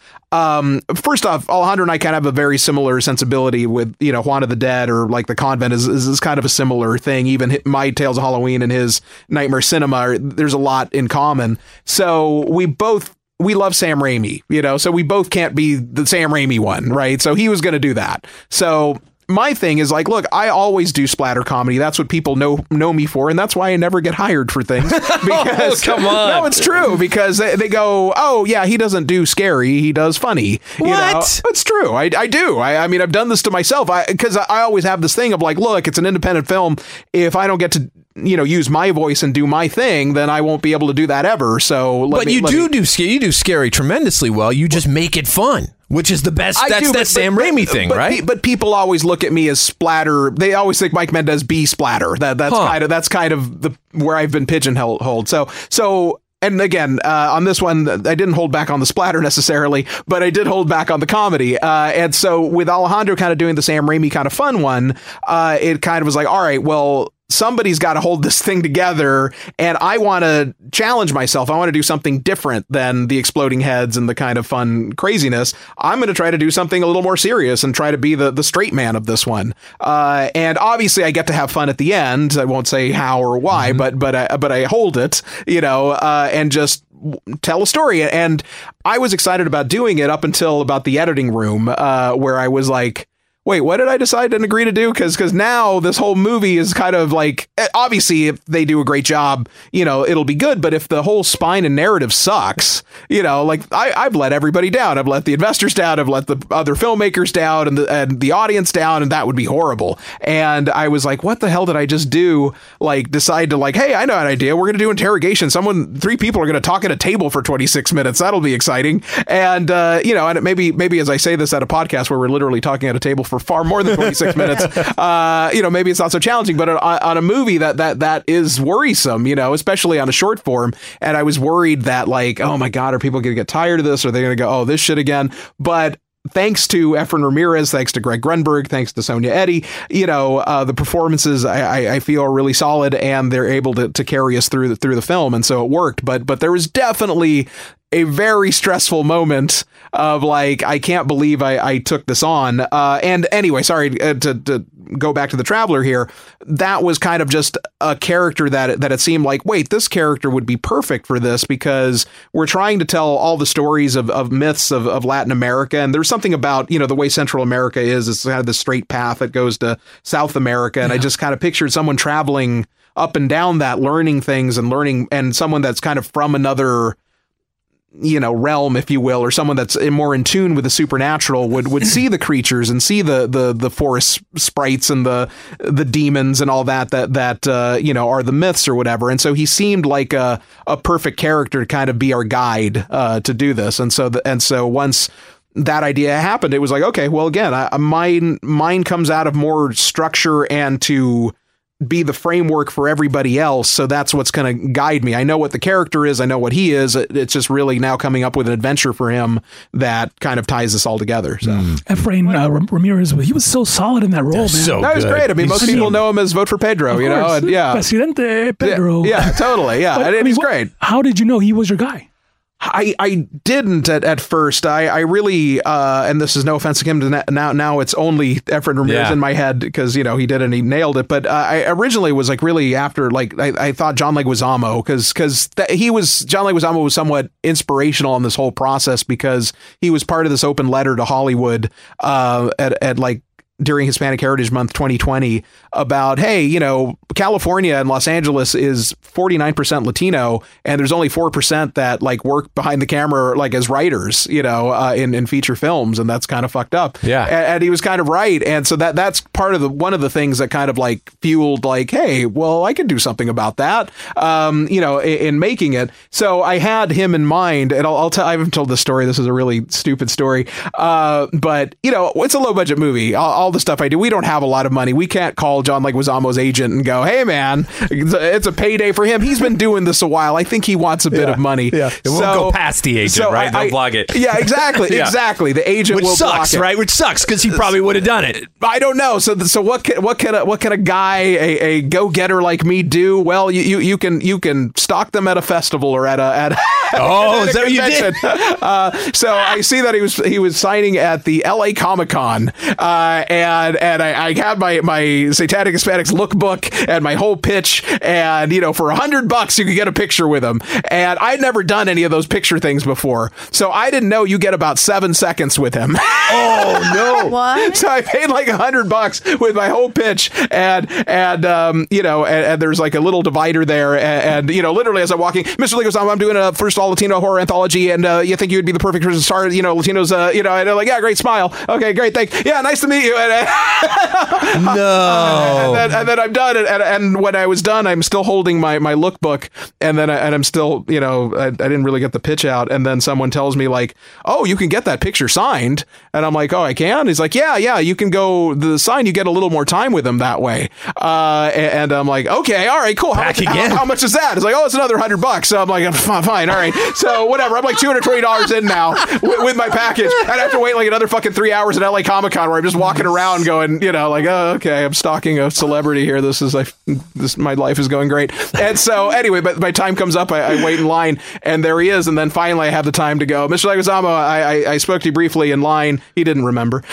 first off, Alejandro and I kind of have a very similar sensibility with, Juan of the Dead, or like The Convent is kind of a similar thing. Even my Tales of Halloween and his Nightmare Cinema, there's a lot in common. So we love Sam Raimi, so we both can't be the Sam Raimi one, right? So he was going to do that. So my thing is like, look, I always do splatter comedy. That's what people know me for, and that's why I never get hired for things. Because come on. No, it's true, because they go, oh yeah, he doesn't do scary, he does funny. What? It's true. I do. I mean, I've done this to myself because I always have this thing of like, look, it's an independent film. If I don't get to use my voice and do my thing, then I won't be able to do that ever. So, you do scary tremendously well. You just make it fun, which is the best. That's that Sam Raimi thing, right? But people always look at me as splatter. They always think Mike Mendez be splatter. That's kind of where I've been pigeonholed. So. And again, on this one, I didn't hold back on the splatter necessarily, but I did hold back on the comedy. And so with Alejandro kind of doing the Sam Raimi kind of fun one, it kind of was like, all right, well, somebody's got to hold this thing together, and I want to challenge myself. I want to do something different than the exploding heads and the kind of fun craziness. I'm going to try to do something a little more serious and try to be the straight man of this one. And obviously I get to have fun at the end. I won't say how or why, but I hold it, and just tell a story. And I was excited about doing it up until about the editing room, where I was like, wait, what did I decide and agree to do? Because now this whole movie is kind of like, obviously, if they do a great job, it'll be good. But if the whole spine and narrative sucks, like I've let everybody down. I've let the investors down. I've let the other filmmakers down and the audience down. And that would be horrible. And I was like, what the hell did I just do? Like decide to like, hey, I know an idea. We're going to do interrogation. 3 people are going to talk at a table for 26 minutes. That'll be exciting. And, and maybe as I say this at a podcast where we're literally talking at a table for far more than 26 minutes, maybe it's not so challenging, but on a movie that is worrisome, especially on a short form. And I was worried that like, oh my God, are people going to get tired of this? Or are they going to go, oh, this shit again? But thanks to Efren Ramirez, thanks to Greg Grunberg, thanks to Sonia Eddy, the performances I feel are really solid, and they're able to carry us through the film. And so it worked. But there was definitely a very stressful moment of like, I can't believe I took this on. And anyway, sorry to go back to the Traveler here. That was kind of just a character that it seemed like, wait, this character would be perfect for this, because we're trying to tell all the stories of myths of Latin America. And there's something about, the way Central America is, it's kind of the straight path that goes to South America. And I just kind of pictured someone traveling up and down that, learning things and someone that's kind of from another realm, if you will, or someone that's more in tune with the supernatural would see the creatures and see the forest sprites and the demons and all that are the myths or whatever. And so he seemed like a perfect character to kind of be our guide to do this. And so once that idea happened, it was like, okay, well, again, mine comes out of more structure and to be the framework for everybody else. So that's what's going to guide me. I know what the character is. I know what he is. It's just really now coming up with an adventure for him that kind of ties this all together. So Efrain Ramirez, he was so solid in that role, man. So that was great. I mean, most people know him as Vote for Pedro, and yeah. Presidente Pedro. Yeah, totally. Yeah. And he's great. How did you know he was your guy? I didn't at first. I really, and this is no offense to him. Now it's only Efrain Ramirez in my head because, he did and he nailed it. But I originally was like really after, like, I thought John Leguizamo because John Leguizamo was somewhat inspirational in this whole process because he was part of this open letter to Hollywood at like during Hispanic Heritage Month 2020 about, hey, California and Los Angeles is 49% Latino, and there's only 4% that like work behind the camera like as writers, in feature films, and that's kind of fucked up. Yeah, and he was kind of right, and so that's part of one of the things that kind of like fueled like, hey, well, I could do something about that, in making it. So I had him in mind, and I'll tell. I haven't told this story. This is a really stupid story, but it's a low budget movie. All the stuff I do, we don't have a lot of money. We can't call John Leguizamo's agent and go, hey man, it's a payday for him. He's been doing this a while. I think he wants a bit of money. Yeah, it won't go past the agent, right? They'll block it. Yeah, exactly. Exactly. The agent will block it. Right? Which sucks because he probably would have done it. I don't know. So what can a guy, a go-getter like me do? Well, you can stalk them at a festival or at a oh, is that what you did? So I see that he was signing at the LA Comic-Con, and I had my Satanic Hispanics lookbook and my whole pitch, and for $100 you could get a picture with him, and I'd never done any of those picture things before, so I didn't know you get about 7 seconds with him. Oh no! What? So I paid like $100 with my whole pitch, and there's like a little divider there, and literally as I'm walking, Mr. Leguizamo, I'm doing a first all Latino horror anthology, and you think you would be the perfect person to start, Latinos, and they're like, yeah, great, smile, okay, great, thanks, yeah, nice to meet you, no, and then I'm done, and when I was done, I'm still holding my lookbook, and then I'm still, I didn't really get the pitch out, and then someone tells me like, oh, you can get that picture signed, and I'm like, oh, I can? He's like, yeah, you can go the sign, you get a little more time with them that way, and I'm like, okay, all right, cool. How much is that? It's like, oh, it's another $100. So I'm like, fine, all right. So whatever. I'm like $220 in now with my package, and I have to wait like another fucking 3 hours at LA Comic-Con where I'm just walking around going, like, oh, okay, I'm stalking a celebrity here. My life is going great. And so anyway, but my time comes up, I wait in line, and there he is, and then finally I have the time to go, Mr. Leguizamo, I spoke to you briefly in line. He didn't remember.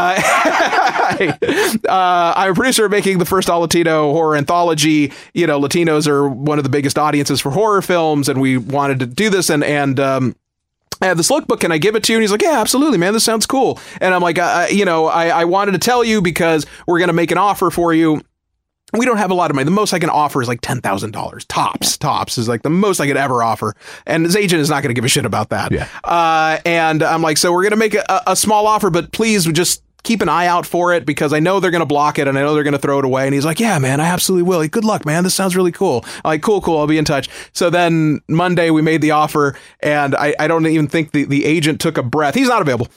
I'm a producer making the first all Latino horror anthology. Latinos are one of the biggest audiences for horror films, and we wanted to do this, and I have this lookbook, can I give it to you? And he's like, yeah, absolutely, man, this sounds cool. And I'm like, I wanted to tell you because we're going to make an offer for you. We don't have a lot of money. The most I can offer is like $10,000 tops is like the most I could ever offer. And his agent is not going to give a shit about that. Yeah. And I'm like, so we're going to make a small offer, but please just keep an eye out for it because I know they're going to block it and I know they're going to throw it away. And he's like, yeah, man, I absolutely will. Good luck, man. This sounds really cool. I'm like, cool. I'll be in touch. So then Monday we made the offer, and I don't even think the agent took a breath. He's not available.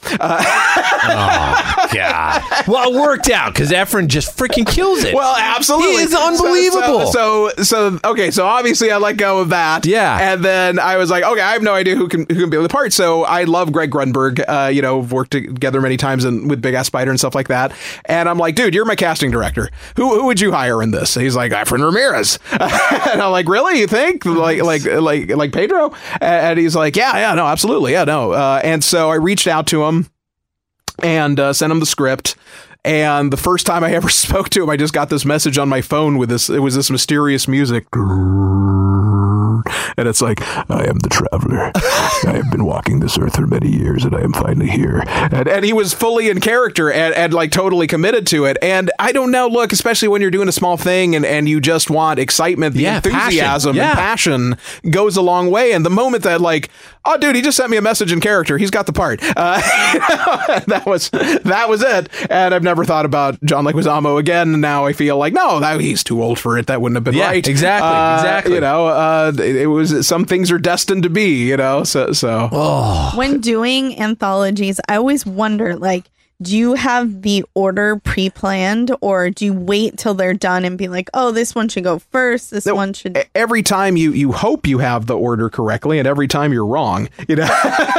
Oh, God. Well, it worked out because Efrain just freaking kills it. Well, absolutely. He is unbelievable. So obviously I let go of that. Yeah. And then I was like, okay, I have no idea who can be on the part. So I love Greg Grunberg. Worked together many times with Big Ass Spider and stuff like that. And I'm like, dude, you're my casting director. Who would you hire in this? And he's like, Efrain Ramirez. And I'm like, really? You think? Like Pedro? And he's like, yeah, no, absolutely. Yeah, no. And so I reached out to him and sent him the script. And the first time I ever spoke to him, I just got this message on my phone with this. It was this mysterious music. And it's like, I am the traveler. I have been walking this earth for many years, and I am finally here. And he was fully in character and like totally committed to it. And I don't know, look, especially when you're doing a small thing and you just want excitement, the enthusiasm and passion goes a long way. And the moment that like, oh, dude, he just sent me a message in character, he's got the part. That was it. And I've never thought about John Leguizamo again. Now I feel like, no, he's too old for it. That wouldn't have been right. Exactly. You know, it was, some things are destined to be, you know, so. When doing anthologies, I always wonder, like, do you have the order pre-planned, or do you wait till they're done and be like, oh, this one should go first, this one should... Every time you hope you have the order correctly, and every time you're wrong, you know?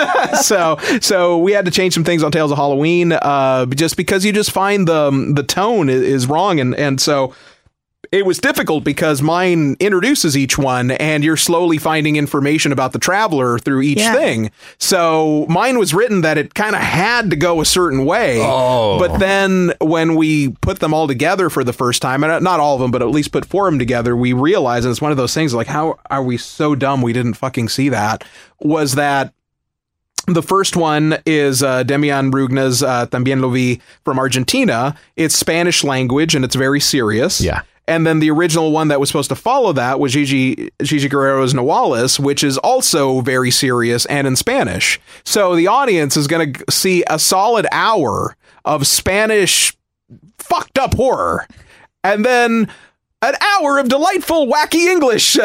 so we had to change some things on Tales of Halloween, just because you just find the tone is wrong, and so... It was difficult because mine introduces each one and you're slowly finding information about the traveler through each thing. So mine was written that it kind of had to go a certain way. But then when we put them all together for the first time, and not all of them, but at least put 4 of them together, we realized, and it's one of those things like, how are we so dumb we didn't fucking see that, was that the first one is Demian Rugna's También lo vi from Argentina. It's Spanish language and it's very serious. Yeah. And then the original one that was supposed to follow that was Gigi Guerrero's Nahuales, which is also very serious and in Spanish. So the audience is going to see a solid hour of Spanish fucked up horror. And then an hour of delightful, wacky English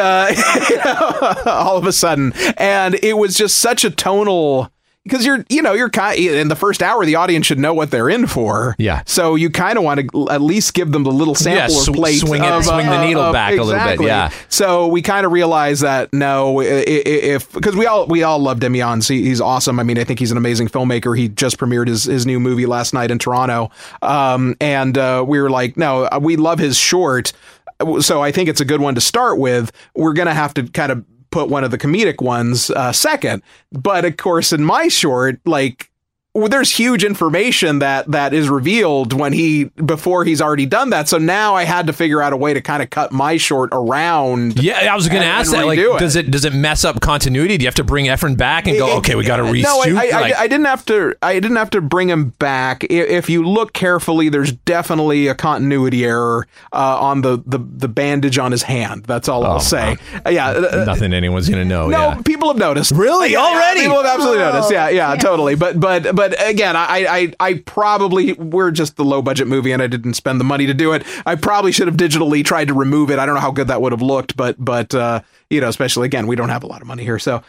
all of a sudden. And it was just such a tonal... Because you're in the first hour, the audience should know what they're in for. Yeah. So you kind of want to at least give them the little sampler plate. Swing the needle back a little bit. Yeah. So we kind of realized that because we all love Demian. He's awesome. I mean, I think he's an amazing filmmaker. He just premiered his new movie last night in Toronto. And we were like, no, we love his short. So I think it's a good one to start with. We're going to have to kind of put one of the comedic ones second. But of course, in my short, like, there's huge information that is revealed before he's already done that. So now I had to figure out a way to kind of cut my short around. Yeah, I was going to ask that. Like, does it mess up continuity? Do you have to bring Efren back and go, okay, we got to reshoot? No, I didn't have to. I didn't have to bring him back. If you look carefully, there's definitely a continuity error on the bandage on his hand. That's all I'll say. Yeah, nothing anyone's going to know. No, people have noticed. Really? Already? People have absolutely noticed. Yeah, totally. But again, I probably, we're just the low budget movie and I didn't spend the money to do it. I probably should have digitally tried to remove it. I don't know how good that would have looked, but especially again, we don't have a lot of money here. So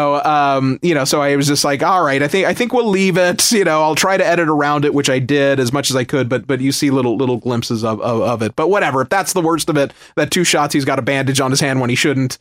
I was just like, all right, I think we'll leave it. I'll try to edit around it, which I did as much as I could, but you see little glimpses of it. But whatever, if that's the worst of it, that 2 shots, he's got a bandage on his hand when he shouldn't,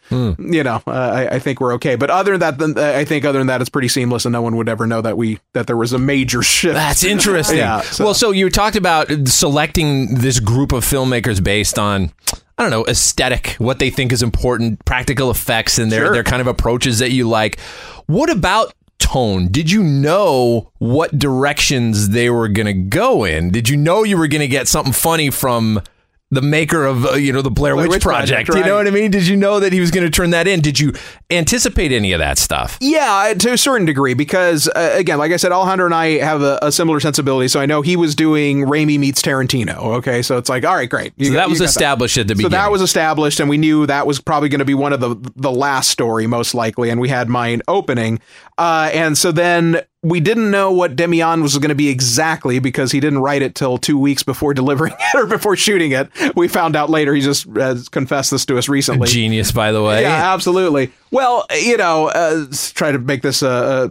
I think we're okay. But other than that, it's pretty seamless and no one would ever know that there was a major shift. That's interesting. Yeah. So you talked about selecting this group of filmmakers based on, I don't know, aesthetic, what they think is important, practical effects, and their kind of approaches that you like. What about tone? Did you know what directions they were going to go in? Did you know you were going to get something funny from the maker of the Blair Witch Project? Right. You know what I mean? Did you know that he was going to turn that in? Did you anticipate any of that stuff? Yeah, to a certain degree, because again, like I said, Alejandro and I have a similar sensibility. So I know he was doing Raimi meets Tarantino. Okay, so it's like, all right, great. So that was established at the beginning. So that was established, and we knew that was probably going to be one of the last story, most likely, and we had mine opening. And so then we didn't know what Demian was going to be exactly because he didn't write it till 2 weeks before delivering it or before shooting it. We found out later. He just confessed this to us recently. Genius, by the way. Yeah, absolutely. Well, try to make this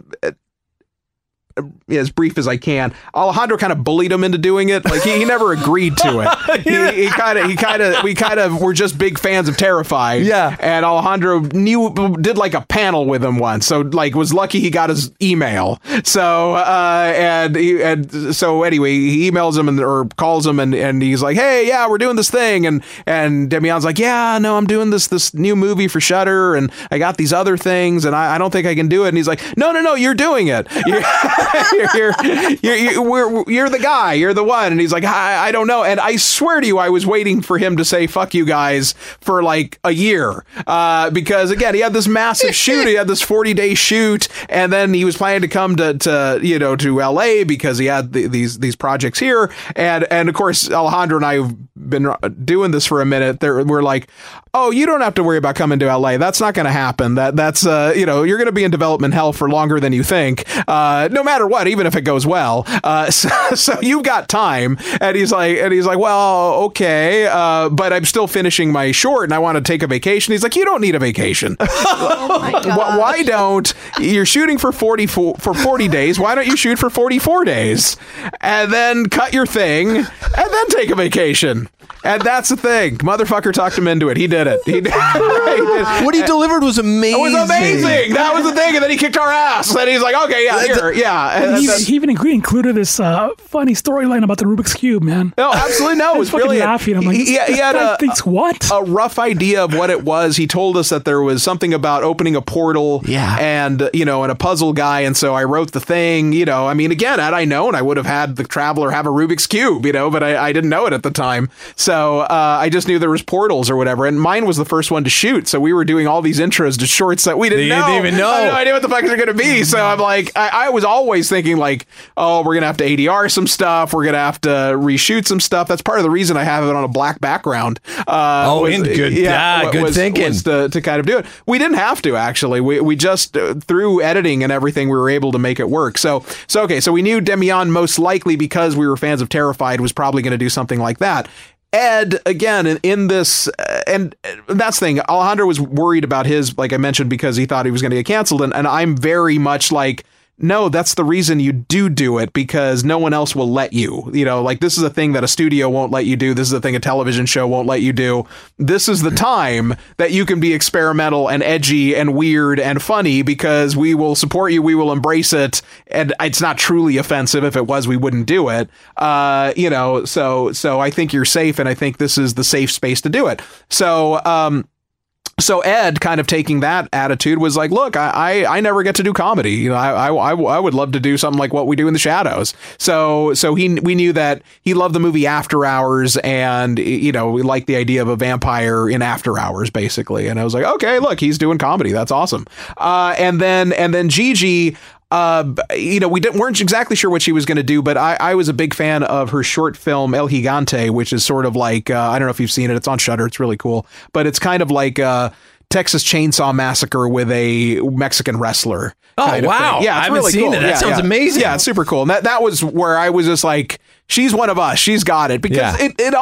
as brief as I can. Alejandro kind of bullied him into doing it. Like he never agreed to it. We kind of were just big fans of Terrified. Yeah. And Alejandro did like a panel with him once. So like was lucky he got his email. So, so anyway, he emails him or calls him and he's like, hey, yeah, we're doing this thing. And Demian's like, yeah, no, I'm doing this new movie for Shudder and I got these other things and I don't think I can do it. And he's like, no, you're doing it. you're the guy. You're the one. And he's like, I don't know. And I swear to you, I was waiting for him to say, fuck you guys for like a year. Because again, he had this massive shoot. He had this 40-day shoot. And then he was planning to come to LA because he had these projects here. And of course, Alejandro and I have been doing this for a minute. We're like, oh, you don't have to worry about coming to LA. That's not going to happen. That's you're going to be in development hell for longer than you think. No matter what, even if it goes well. So you've got time. And he's like, well, okay, but I'm still finishing my short and I want to take a vacation. He's like, you don't need a vacation. Oh my God. Why don't you're shooting for 40 days? Why don't you shoot for 44 days and then cut your thing and then take a vacation? And that's the thing. Motherfucker talked him into it. He did it. He did. What he delivered was amazing. It was amazing. That was the thing. And then he kicked our ass. And he's like, okay, yeah, here. Yeah. He even included this funny storyline about the Rubik's Cube, man. No, absolutely no. It was fucking brilliant. laughing. I'm like, he had thinks what? A rough idea of what it was. He told us that there was something about opening a portal and a puzzle guy. And so I wrote the thing, I mean, again, had I known, I would have had the Traveler have a Rubik's Cube, but I didn't know it at the time. So I just knew there was portals or whatever. And mine was the first one to shoot. So we were doing all these intros to shorts that we didn't know. Didn't even know. I had no idea what the fuck they're going to be. So I'm like, I was always thinking like, oh, we're going to have to ADR some stuff. We're going to have to reshoot some stuff. That's part of the reason I have it on a black background. Good thinking. Was to kind of do it. We didn't have to, actually. We just, through editing and everything, we were able to make it work. So we knew Demian most likely, because we were fans of Terrified, was probably going to do something like that. Ed, again, in this, and that's the thing, Alejandro was worried about his, like I mentioned, because he thought he was going to get canceled. And I'm very much like, no, that's the reason you do it, because no one else will let you. Like, this is a thing that a studio won't let you do. This is a thing a television show won't let you do. This is the time that you can be experimental and edgy and weird and funny, because we will support you. We will embrace it. And it's not truly offensive. If it was, we wouldn't do it. So I think you're safe, and I think this is the safe space to do it. So Ed, kind of taking that attitude, was like, look, I never get to do comedy. I would love to do something like what we do in the Shadows. So we knew that he loved the movie After Hours, and, we liked the idea of a vampire in After Hours, basically. And I was like, okay, look, he's doing comedy. That's awesome. And then Gigi, we weren't exactly sure what she was going to do, but I was a big fan of her short film El Gigante, which is sort of like, I don't know if you've seen it. It's on Shudder. It's really cool, but it's kind of like Texas Chainsaw Massacre with a Mexican wrestler. Oh, wow. Yeah, I haven't seen it. That sounds amazing. Yeah, it's super cool. And that was where I was just like, she's one of us. She's got it. Because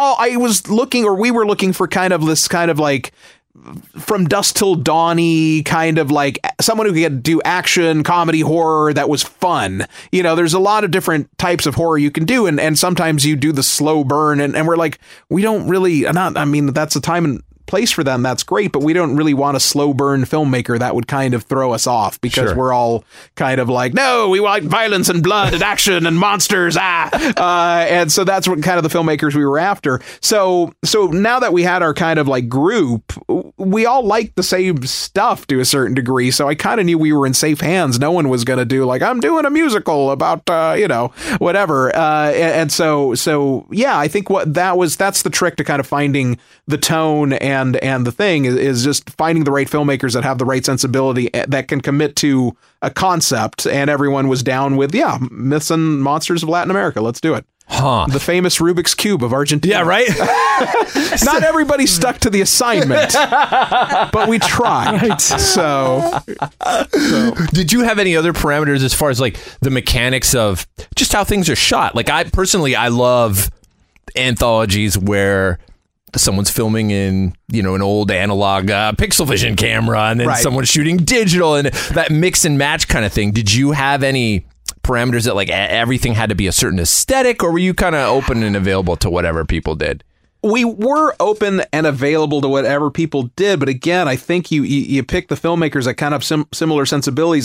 we were looking for kind of this kind of like From Dusk Till Dawn-y, kind of like someone who could do action, comedy, horror that was fun. There's a lot of different types of horror you can do, and sometimes you do the slow burn, and we're like, we don't really, that's the time and place for them. That's great, but we don't really want a slow burn filmmaker. That would kind of throw us off, because we're all kind of like, no, we want violence and blood and action and monsters. And so that's what kind of the filmmakers we were after. So now that we had our kind of like group, we all liked the same stuff to a certain degree. So I kind of knew we were in safe hands. No one was going to do like, I'm doing a musical about, whatever. And so, yeah, I think that's the trick to kind of finding the tone and the thing is just finding the right filmmakers that have the right sensibility, that can commit to a concept. And everyone was down with, Myths and Monsters of Latin America. Let's do it. The famous Rubik's Cube of Argentina. Yeah, right? Not everybody stuck to the assignment, but we tried. Right. So. Did you have any other parameters as far as like the mechanics of just how things are shot? Like, I love anthologies where someone's filming in, an old analog pixel vision camera, and then someone's shooting digital, and that mix and match kind of thing. Did you have any parameters that like everything had to be a certain aesthetic, or were you kind of open and available to whatever people did? We were open and available to whatever people did, but again, I think you pick the filmmakers that kind of similar sensibilities.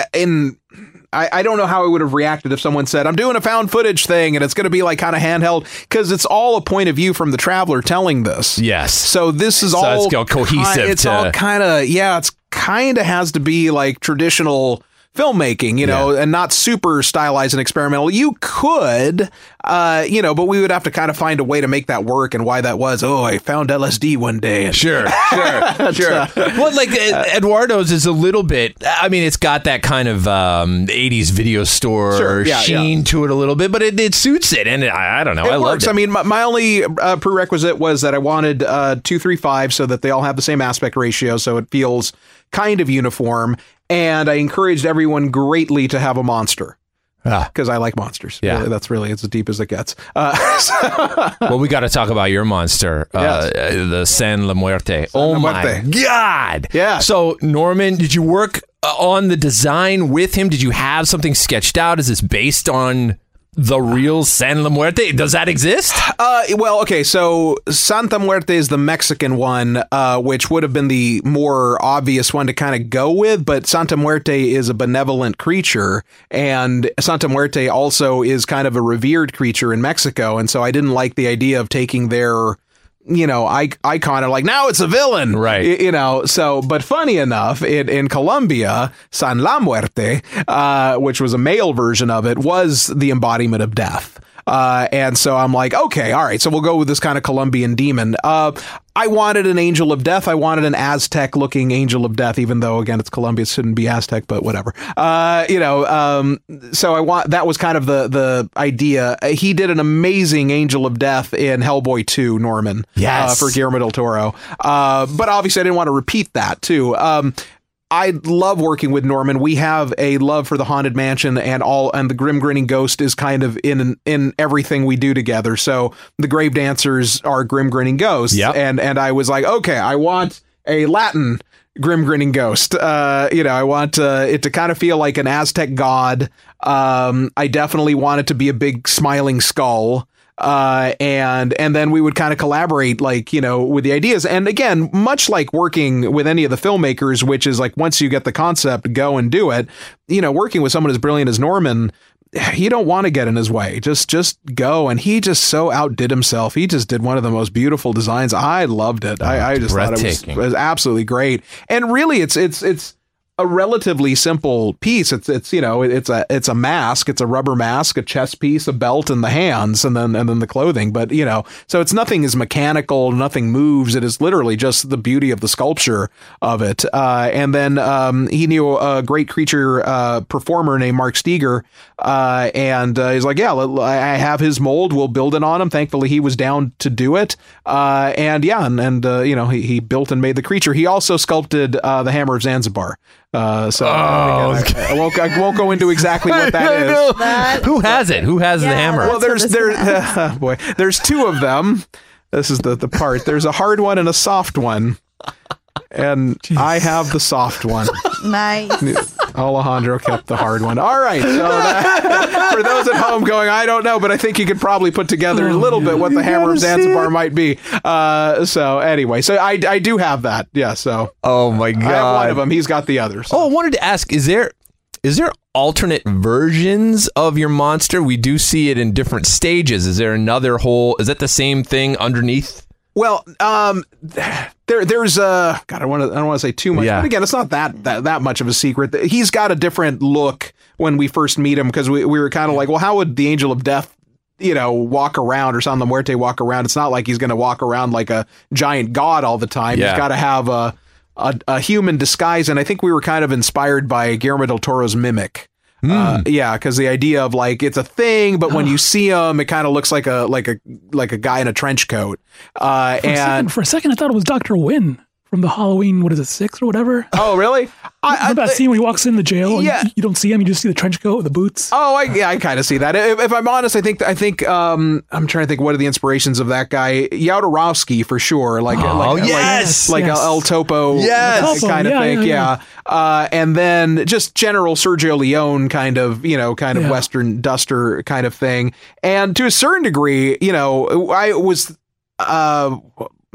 I don't know how I would have reacted if someone said, I'm doing a found footage thing and it's going to be like kind of handheld, because it's all a point of view from the Traveler telling this. Yes. So this is all cohesive. It's all kind of, it's kind of has to be like traditional filmmaking, you know, and not super stylized and experimental. You could, but we would have to kind of find a way to make that work, and why that was. Oh, I found LSD one day. Sure. Well, like Eduardo's is a little bit. I mean, it's got that kind of 80s video store sheen to it a little bit, but it suits it, and I don't know. I loved it. I mean, my only prerequisite was that I wanted 2:3:5 so that they all have the same aspect ratio, so it feels kind of uniform. And I encouraged everyone greatly to have a monster. Because I like monsters. Yeah. That's really, it's as deep as it gets. Well, we got to talk about your monster, the San La Muerte. My God. Yeah. So, Norman, did you work on the design with him? Did you have something sketched out? Is this based on the real San La Muerte? Does that exist? Well, okay, so Santa Muerte is the Mexican one, which would have been the more obvious one to kind of go with, but Santa Muerte is a benevolent creature, and Santa Muerte also is kind of a revered creature in Mexico, and so I didn't like the idea of taking their icon of like, now it's a villain. Right. So, but funny enough, in Colombia, San La Muerte, which was a male version of it, was the embodiment of death. And so I'm like, okay, all right, so we'll go with this kind of Colombian demon. I wanted an angel of death. I wanted an Aztec looking angel of death, even though, again, it's Colombia, it shouldn't be Aztec, but whatever. So that was kind of the idea. He did an amazing angel of death in Hellboy 2, Norman. Yes. For Guillermo del Toro. But obviously I didn't want to repeat that too. I love working with Norman. We have a love for the Haunted Mansion, and the Grim Grinning Ghost is kind of in everything we do together. So the Grave Dancers are Grim Grinning Ghosts. Yep. And I was like, okay, I want a Latin Grim Grinning Ghost. I want it to kind of feel like an Aztec god. I definitely want it to be a big smiling skull. And then we would kind of collaborate, with the ideas. And again, much like working with any of the filmmakers, which is like, once you get the concept, go and do it, working with someone as brilliant as Norman, you don't want to get in his way. Just go. And he just so outdid himself. He just did one of the most beautiful designs. I loved it. I just thought it was absolutely great. And really, it's a relatively simple piece. It's a mask. It's a rubber mask, a chest piece, a belt, and the hands, and then the clothing. But so it's nothing is mechanical. Nothing moves. It is literally just the beauty of the sculpture of it. And then he knew a great creature performer named Mark Steger, and he's like, yeah, I have his mold. We'll build it on him. Thankfully, he was down to do it. He built and made the creature. He also sculpted the Hammer of Zanzibar. I won't go into exactly what that is. Who has it? Who has the hammer? Well, there's two of them. This is the part. There's a hard one and a soft one. And I have the soft one. Nice. Alejandro kept the hard one. All right. So for those at home going, I don't know, but I think you could probably put together a little bit what the Hammer of Zanzibar might be. So anyway, so I do have that. Yeah. So. Oh my God. I have one of them. He's got the other. So. Oh, I wanted to ask, is there alternate versions of your monster? We do see it in different stages. Is there another is that the same thing underneath? Well, there's God, I don't want to say too much, but again, it's not that much of a secret. He's got a different look when we first meet him, because we were kind of like, well, how would the Angel of Death, walk around, or San La Muerte walk around? It's not like he's going to walk around like a giant god all the time. Yeah. He's got to have a human disguise, and I think we were kind of inspired by Guillermo del Toro's Mimic. Because the idea of like it's a thing, but when you see him, it kind of looks like a guy in a trench coat. For a second, I thought it was Dr. Wynn from the Halloween, 6 or whatever. Oh, really? Remember that scene when he walks in the jail? Yeah. And you don't see him; you just see the trench coat with the boots. Oh, I kind of see that. If I'm honest, I think I'm trying to think what are the inspirations of that guy. Jodorowsky for sure. Like El Topo, kind of thing. Yeah. And then just general Sergio Leone kind of Western duster kind of thing. And to a certain degree, I was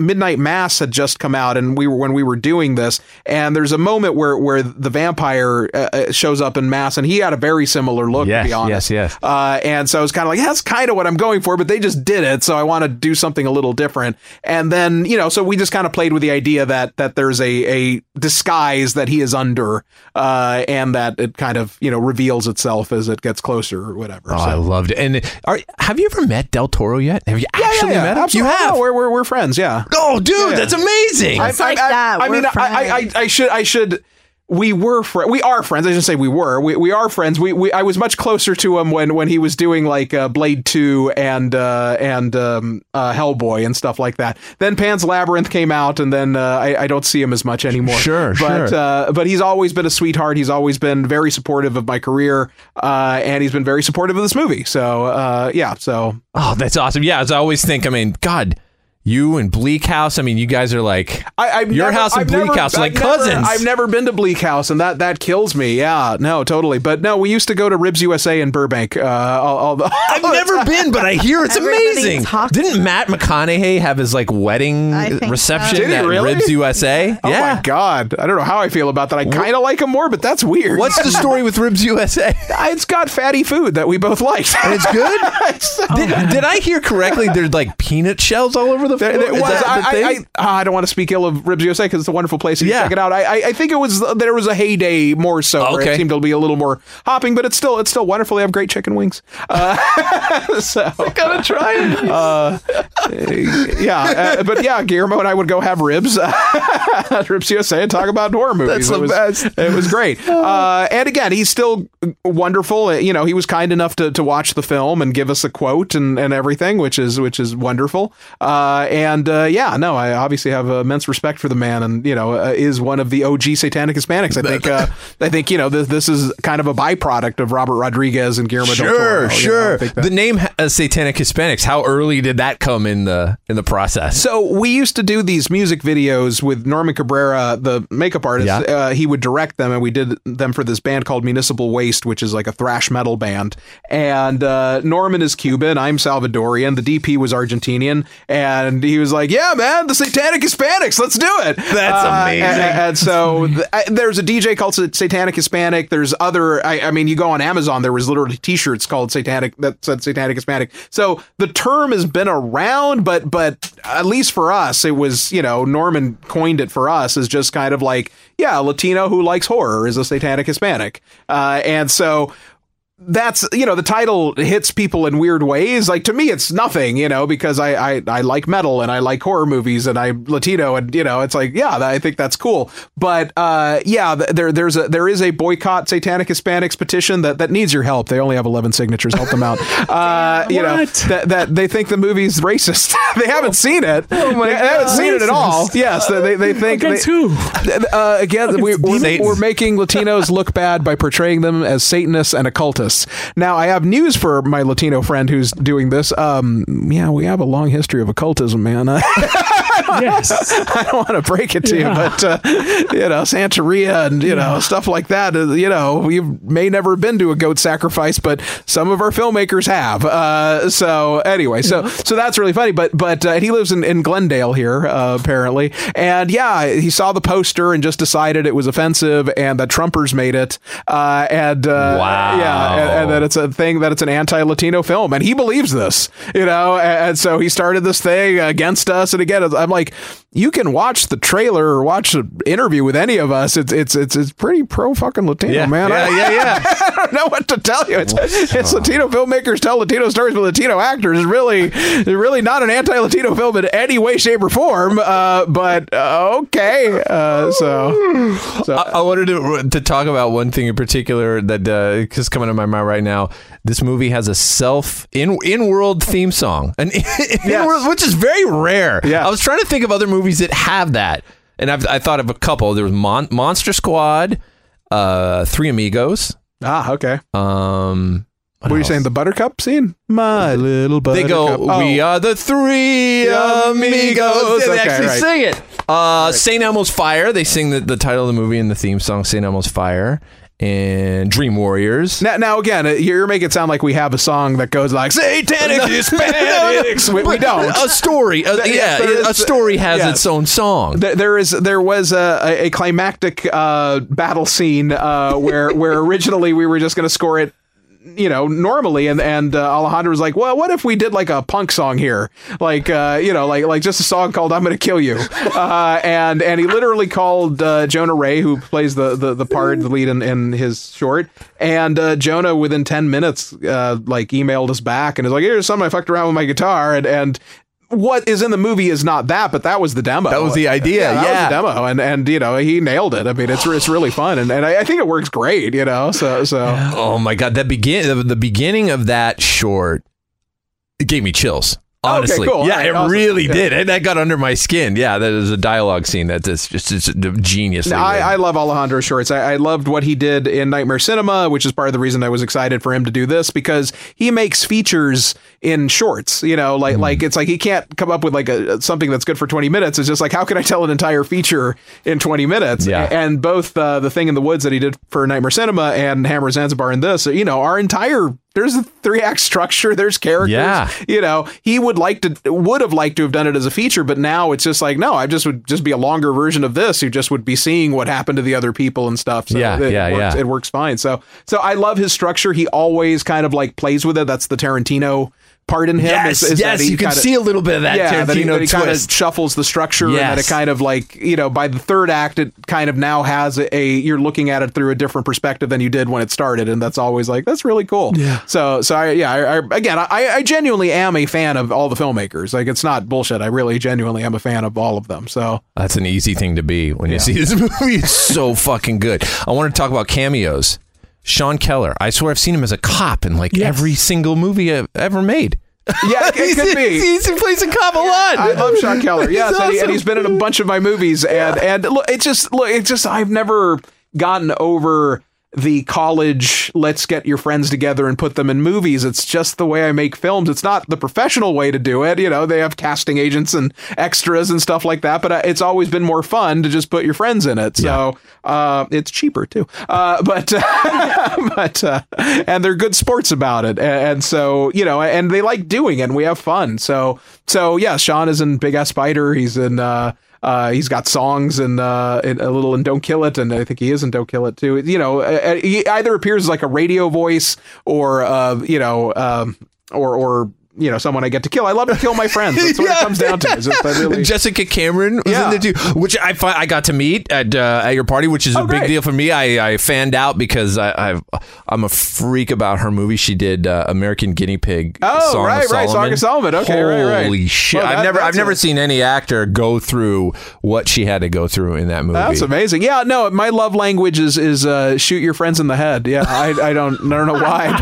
Midnight Mass had just come out, and when we were doing this, and there's a moment where the vampire shows up in Mass, and he had a very similar look, to be honest. Yes. And so I was kind of like, that's kind of what I'm going for, but they just did it, so I want to do something a little different. And then, so we just kind of played with the idea that there's a disguise that he is under, and that it kind of, reveals itself as it gets closer or whatever. Oh, I loved it. And have you ever met Del Toro yet? Have you actually met him? Absolutely. You have? We're friends, yeah. Oh, dude, that's amazing. It's like that. I should. We are friends. I shouldn't say we were. We are friends. I was much closer to him when he was doing like Blade 2 and Hellboy and stuff like that. Then Pan's Labyrinth came out, and then I don't see him as much anymore. Sure. But he's always been a sweetheart. He's always been very supportive of my career, and he's been very supportive of this movie. So So. Oh, that's awesome. Yeah, as I always think. I mean, God. You and Bleak House, I mean, you guys are like house and Bleak House, like cousins. I've never been to Bleak House, and that kills me. Yeah, no, totally. But no, we used to go to Ribs USA in Burbank. I've never been, but I hear it's amazing. Didn't Matt McConaughey have his like wedding reception at Ribs USA? Oh my God, I don't know how I feel about that. I kind of like him more, but that's weird. What's the story with Ribs USA? It's got fatty food that we both like. And it's good. Did I hear correctly? There's like peanut shells all over the floor. I don't want to speak ill of Ribs USA because it's a wonderful place. You can check it out. I think there was a heyday more so. Where it seemed to be a little more hopping, but it's still wonderful. They have great chicken wings. So I gotta try it. But Guillermo and I would go have ribs at Ribs USA and talk about horror movies. That's the best. It was great. And again, he's still wonderful. He was kind enough to watch the film and give us a quote and everything, which is wonderful. I obviously have immense respect for the man, and is one of the OG Satanic Hispanics. I think this is kind of a byproduct of Robert Rodriguez and Guillermo del Toro. Sure. The name Satanic Hispanics. How early did that come in the process? So we used to do these music videos with Norman Cabrera, the makeup artist. Yeah. He would direct them, and we did them for this band called Municipal Waste, which is like a thrash metal band. And Norman is Cuban. I'm Salvadorian. The DP was Argentinian. And he was like, yeah, man, the Satanic Hispanics, let's do it. That's amazing. And so there's a DJ called Satanic Hispanic. There's other, you go on Amazon, there was literally t-shirts called Satanic that said Satanic Hispanic. So the term has been around, but at least for us, it was, Norman coined it for us as just kind of like, a Latino who likes horror is a Satanic Hispanic. And so that's, the title hits people in weird ways. Like, to me, it's nothing, because I like metal and I like horror movies and I'm Latino and, it's like, I think that's cool. But, there is a boycott Satanic Hispanics petition that needs your help. They only have 11 signatures. Help them out. That they think the movie's racist. They haven't seen it. Oh my God. They haven't seen it at all. Yes. They think. Against who? Again, we're making Latinos look bad by portraying them as Satanists and occultists. Now, I have news for my Latino friend who's doing this. We have a long history of occultism, man. Yes. I don't want to break it to you, but Santeria and stuff like that. We may never have been to a goat sacrifice, but some of our filmmakers have. So anyway, so that's really funny. But he lives in Glendale here, apparently, and he saw the poster and just decided it was offensive and that Trumpers made it. Wow. And that it's a thing, that it's an anti-Latino film, and he believes this, and so he started this thing against us. And again, I'm like, you can watch the trailer or watch an interview with any of us. It's pretty pro fucking Latino, man. I don't know what to tell you. It's Latino filmmakers tell Latino stories with Latino actors. It's really not an anti-Latino film in any way, shape, or form. But okay. So I wanted to talk about one thing in particular that is coming to my mind right now. This movie has a in-world theme song, which is very rare. Yeah. I was trying to think of other movies that have that, and I thought of a couple. There was Monster Squad, Three Amigos. Ah, okay. What are you saying? The Buttercup scene? My little Buttercup. They go, we are the Three Amigos. They actually sing it. St. Elmo's Fire. They sing the title of the movie in the theme song, St. Elmo's Fire. and Dream Warriors. Now again, you're making it sound like we have a song that goes like Satanic Hispanics. We don't. A story. A story has its own song. There was a climactic battle scene where originally we were just going to score it, normally, and Alejandro was like, well, what if we did like a punk song here, like just a song called "I'm Gonna Kill You," and he literally called Jonah Ray, who plays the part, the lead in his short, and Jonah within 10 minutes emailed us back and is like, here's something I fucked around with my guitar, and what is in the movie is not that, but that was the demo. That was the idea. That was the demo, and he nailed it. I mean, it's really fun, and I think it works great. So. Oh my God, the beginning of that short, it gave me chills. Honestly, okay, cool. Yeah, right, it awesome. really did, and that got under my skin. Yeah, that is a dialogue scene that's just genius. I love Alejandro shorts. I loved what he did in Nightmare Cinema, which is part of the reason I was excited for him to do this, because he makes features in shorts. Like it's like he can't come up with like something that's good for 20 minutes. It's just like, how can I tell an entire feature in 20 minutes? Yeah. And both the Thing in the Woods that he did for Nightmare Cinema and Hammer Zanzibar in this, our entire. There's a 3-act structure. There's characters. Yeah. He would have liked to have done it as a feature, but now it's just like, no, I would just be a longer version of this. You just would be seeing what happened to the other people and stuff. So it works fine. So I love his structure. He always kind of like plays with it. That's the Tarantino part in him. Yes, you can see a little bit of that Tarantino that he kind of shuffles the structure, and that it kind of like, by the third act, it kind of now has you're looking at it through a different perspective than you did when it started, and that's always like, that's really cool. Yeah. So I genuinely am a fan of all the filmmakers. Like, it's not bullshit. I really genuinely am a fan of all of them. So that's an easy thing to be when you see this movie. It's so fucking good. I want to talk about cameos. Sean Keller. I swear I've seen him as a cop in every single movie I've ever made. Yeah, it could be. He plays a cop a lot. I love Sean Keller. Yes, awesome. and he's been in a bunch of my movies. And look, it's just I've never gotten over the college, let's get your friends together and put them in movies. It's just the way I make films. It's not the professional way to do it. They have casting agents and extras and stuff like that, but it's always been more fun to just put your friends in it. So it's cheaper too. But and they're good sports about it. And so, and they like doing it, and we have fun. So yeah, Sean is in Big Ass Spider. He's in, he's got songs and a little in Don't Kill It, and I think he is in Don't Kill It too. He either appears as like a radio voice or someone I get to kill. I love to kill my friends. That's what it comes down to. Jessica Cameron was in there too, which I got to meet at your party, which is a big deal for me. I fanned out because I'm a freak about her movie. She did American Guinea Pig. Oh, Song of Solomon. Song of Solomon. Okay, right. Holy shit! Well, I've never seen any actor go through what she had to go through in that movie. That's amazing. Yeah, no, my love language is shoot your friends in the head. Yeah, I don't know why.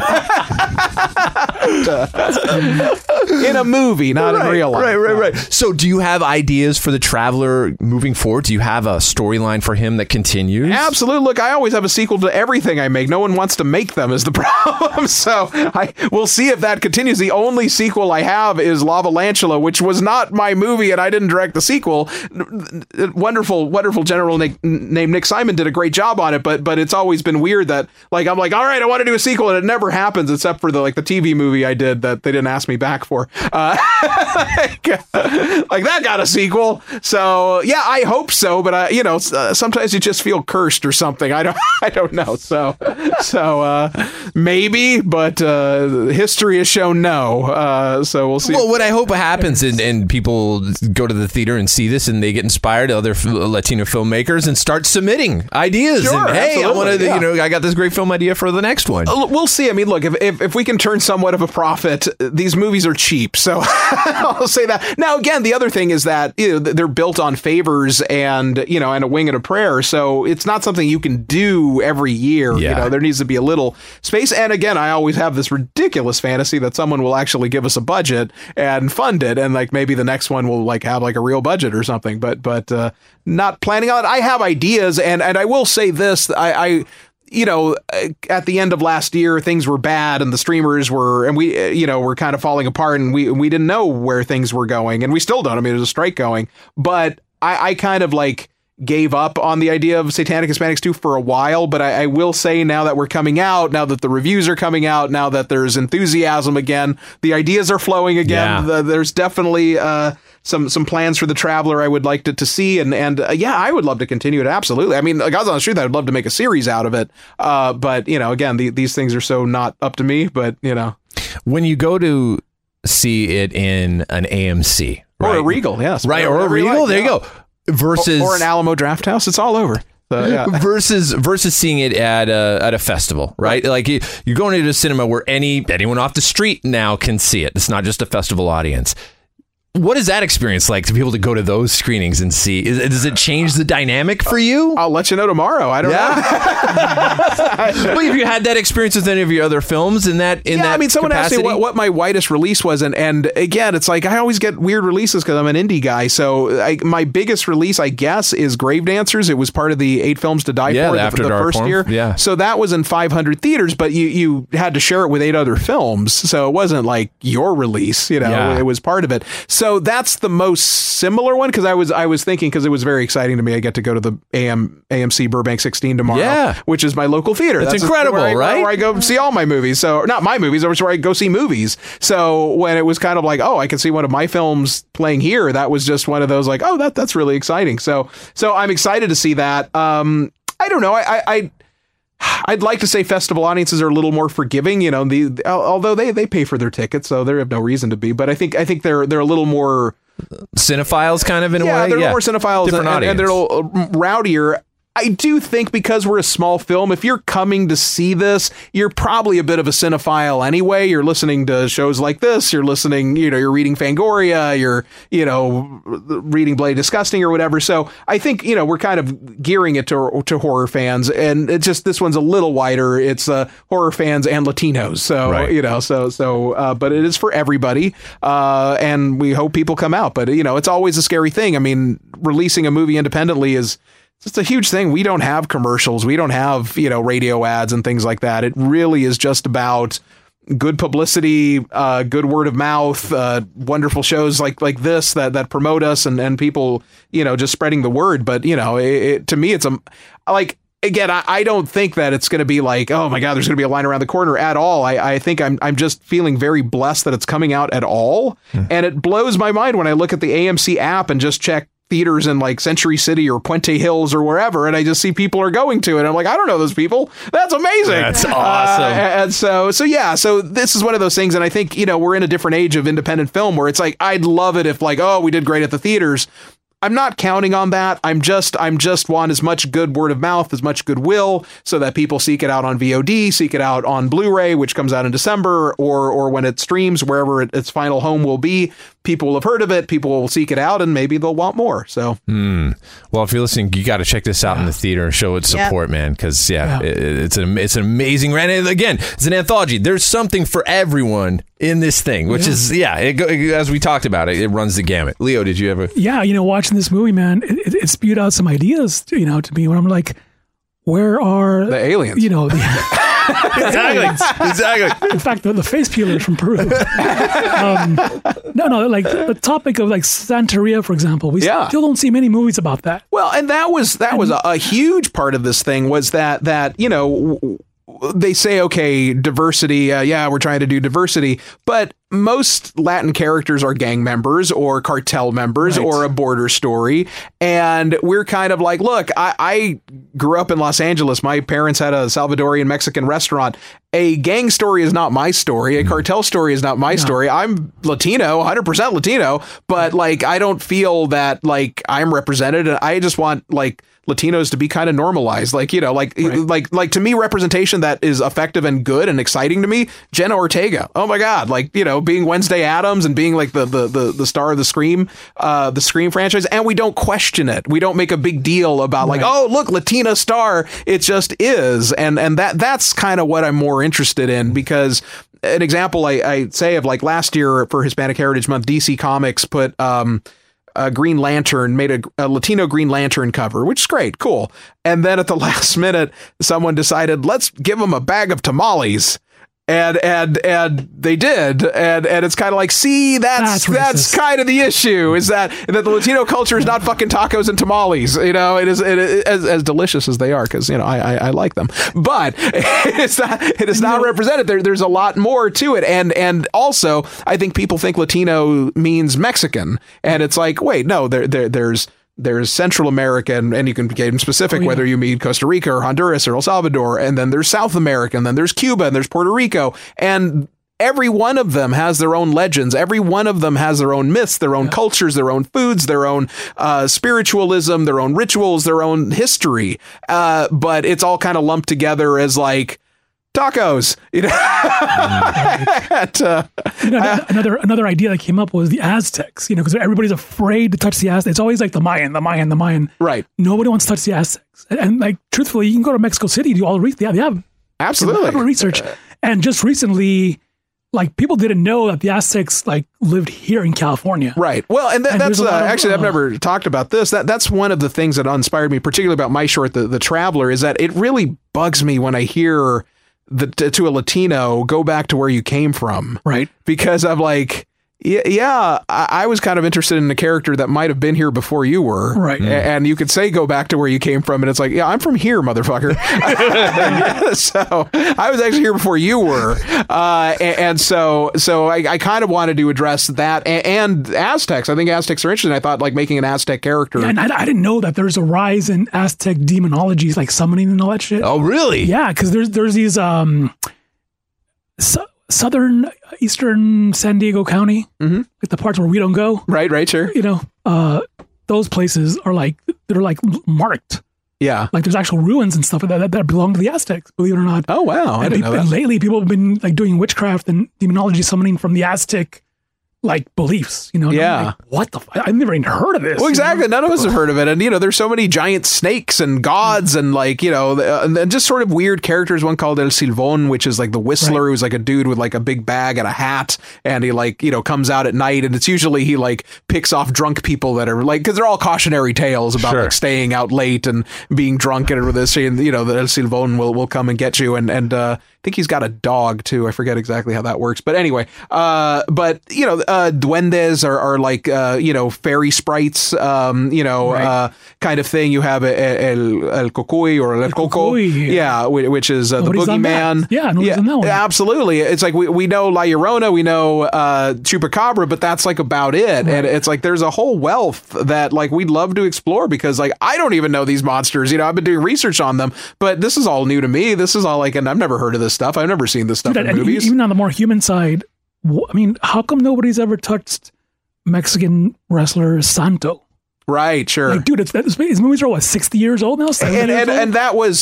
In a movie, not in real life. Right. So do you have ideas for the Traveler moving forward? Do you have a storyline for him that continues? Absolutely. Look, I always have a sequel to everything I make. No one wants to make them is the problem. So we'll see if that continues. The only sequel I have is Lavalantula, which was not my movie, and I didn't direct the sequel. Wonderful general named Nick Simon did a great job on it, but it's always been weird that I'm like, all right, I want to do a sequel, and it never happens except for the TV movie I did that they didn't ask me back for. Like that got a sequel. So yeah, I hope so, but sometimes you just feel cursed or something. I don't know. So maybe, but history has shown no. So we'll see. Well, what I hope happens and people go to the theater and see this and they get inspired, other Latino filmmakers, and start submitting ideas. Sure, and hey, I want to, I got this great film idea for the next one. We'll see. I mean, look, if we can turn somewhat of a profit, these movies are cheap. So I'll say that. Now, again, the other thing is that they're built on favors and a wing and a prayer. So it's not something you can do every year. Yeah. There needs to be a little space. And again, I always have this ridiculous fantasy that someone will actually give us a budget and fund it. And maybe the next one will have a real budget or something, but not planning on it. I have ideas. And I will say this, I at the end of last year, things were bad and the streamers were, and we, were kind of falling apart, and we didn't know where things were going, and we still don't. I mean, there's a strike going, but I kind of gave up on the idea of Satanic Hispanics 2 for a while, but I will say now that we're coming out, now that the reviews are coming out, now that there's enthusiasm again, the ideas are flowing again. Yeah. There's definitely some plans for The Traveler I would like to see, and I would love to continue it. Absolutely. I mean, God's Honest Truth, I'd love to make a series out of it. But again, these things are so not up to me. But when you go to see it in an AMC or a Regal, yes, right, or a Regal, there you go. Versus or an Alamo Draft House, it's all over. So, yeah. versus seeing it at a festival, right? Like you're going into a cinema where anyone off the street now can see it. It's not just a festival audience. What is that experience like to be able to go to those screenings and see? Does it change the dynamic for you? I'll let you know tomorrow. I don't know. Well, have you had that experience with any of your other films in that? I mean, someone capacity? asked me what my widest release was, and again, it's like I always get weird releases because I'm an indie guy. So my biggest release, I guess, is Grave Dancers. It was part of the 8 Films to Die For the first year. Yeah. So that was in 500 theaters, but you had to share it with 8 other films, so it wasn't like your release. It was part of it. So that's the most similar one because I was thinking because it was very exciting to me. I get to go to the AMC Burbank 16 tomorrow, which is my local theater. That's incredible, right? Where I go see all my movies. So not my movies, it's where I go see movies. So when it was kind of like, oh, I can see one of my films playing here, that was just one of those like, oh, that's really exciting. So I'm excited to see that. I don't know. I'd like to say festival audiences are a little more forgiving, although they pay for their tickets, so they have no reason to be. But I think they're a little more cinephiles, kind of in a way. They're a little more cinephiles, and they're a little rowdier. I do think because we're a small film, if you're coming to see this, you're probably a bit of a cinephile anyway. You're listening to shows like this. You're listening, you're reading Fangoria. You're, reading Bloody Disgusting or whatever. So I think, we're kind of gearing it to horror fans. And it's just this one's a little wider. It's horror fans and Latinos. So, right. But it is for everybody. And we hope people come out. But, it's always a scary thing. I mean, releasing a movie independently is it's a huge thing. We don't have commercials. We don't have, radio ads and things like that. It really is just about good publicity, good word of mouth, wonderful shows like this that promote us and people, just spreading the word. But, to me, it's again, I don't think that it's going to be like, oh my God, there's going to be a line around the corner at all. I think I'm just feeling very blessed that it's coming out at all. And it blows my mind when I look at the AMC app and just check theaters in like Century City or Puente Hills or wherever, and I just see people are going to it. I'm like, I don't know those people. That's amazing. That's awesome. And so this is one of those things, and I think we're in a different age of independent film where it's like I'd love it if like, oh, we did great at the theaters. I'm not counting on that. I'm just want as much good word of mouth, as much goodwill, so that people seek it out on VOD, seek it out on Blu-ray, which comes out in December, or when it streams, wherever its final home will be. People will have heard of it. People will seek it out, and maybe they'll want more. So, well, if you're listening, you got to check this out in the theater and show it support, man. Because it's an amazing. And again, it's an anthology. There's something for everyone in this thing, which is as we talked about it runs the gamut. Leo, did you ever? Yeah, watching this movie, man, it spewed out some ideas, to me, when I'm like, where are the aliens? Exactly. In fact, the face peelers from Peru. Like the topic of like Santeria, for example. We still don't see many movies about that. Well, and that was a huge part of this thing was that they say, okay, diversity. We're trying to do diversity, but most Latin characters are gang members or cartel members or a border story. And we're kind of like, look, I grew up in Los Angeles. My parents had a Salvadorian Mexican restaurant. A gang story is not my story. A cartel story is not my story. I'm Latino, 100% Latino, but like, I don't feel that like I'm represented. And I just want like Latinos to be kind of normalized. Like, like to me, representation that is effective and good and exciting to me. Jenna Ortega. Oh my God. Like, being Wednesday Addams and being like the star of the Scream franchise. And we don't question it. We don't make a big deal about like, oh, look, Latina star. It just is. And that's kind of what I'm more interested in, because an example I say of like last year for Hispanic Heritage Month, DC Comics put, a Green Lantern, made a Latino Green Lantern cover, which is great. Cool. And then at the last minute, someone decided, let's give them a bag of tamales. and they did, and it's kind of like, see, that's kind of the issue, is that the Latino culture is not fucking tacos and tamales. You know, it is as delicious as they are, because, you know, I like them, but it is not represented. There's a lot more to it, and also I think people think Latino means Mexican, and it's like, wait, no, there's Central America, and you can get specific whether you mean Costa Rica or Honduras or El Salvador, and then there's South America, and then there's Cuba, and there's Puerto Rico, and every one of them has their own legends. Every one of them has their own myths, their own cultures, their own foods, their own spiritualism, their own rituals, their own history. But it's all kind of lumped together as like tacos. You know? Another idea that came up was the Aztecs. You know, because everybody's afraid to touch the Aztecs. It's always like the Mayan. Right. Nobody wants to touch the Aztecs. And like, truthfully, you can go to Mexico City, do all the research. They have absolutely research. And just recently, like, people didn't know that the Aztecs like lived here in California. Right. Well, and that's actually, I've never talked about this. That's one of the things that inspired me, particularly about my short, The Traveler, is that it really bugs me when I hear to a Latino, go back to where you came from. Right. Because I'm like, yeah, I was kind of interested in a character that might have been here before you were. Right. And you could say, go back to where you came from. And it's like, yeah, I'm from here, motherfucker. So I was actually here before you were. And so I kind of wanted to address that and Aztecs. I think Aztecs are interesting. I thought like making an Aztec character. Yeah, and I didn't know that there's a rise in Aztec demonologies, like summoning and all that shit. Oh, really? Yeah. Cause there's these, eastern San Diego County, like the parts where we don't go. Right, sure. You know, those places are like, they're like marked. Yeah. Like there's actual ruins and stuff that belong to the Aztecs, believe it or not. Oh, wow. I didn't know that. And lately people have been like doing witchcraft and demonology summoning from the Aztec like beliefs, you know? Yeah. Like, what the I've never even heard of this. Well, exactly. None of us have heard of it. And, you know, there's so many giant snakes and gods and like, you know, and just sort of weird characters. One called El Silvón, which is like the whistler, who's like a dude with like a big bag and a hat. And he like, you know, comes out at night, and it's usually he like picks off drunk people that are like, because they're all cautionary tales about like staying out late and being drunk and this, and, you know, the El Silvón will come and get you. And I think he's got a dog too. I forget exactly how that works. But anyway, but, you know, duendes are like, you know, fairy sprites, you know, kind of thing. You have El Cocuy or El Coco. Yeah, which is the boogeyman. Yeah, that one. Absolutely. It's like we know La Llorona, we know Chupacabra, but that's like about it. And it's like there's a whole wealth that like we'd love to explore, because like I don't even know these monsters. You know, I've been doing research on them, but this is all new to me. This is all like, and I've never heard of this stuff. I've never seen this stuff in movies. Even on the more human side, I mean, how come nobody's ever touched Mexican wrestler Santo? Right, sure. Like, dude, his movies are what, 60 years old now? And that was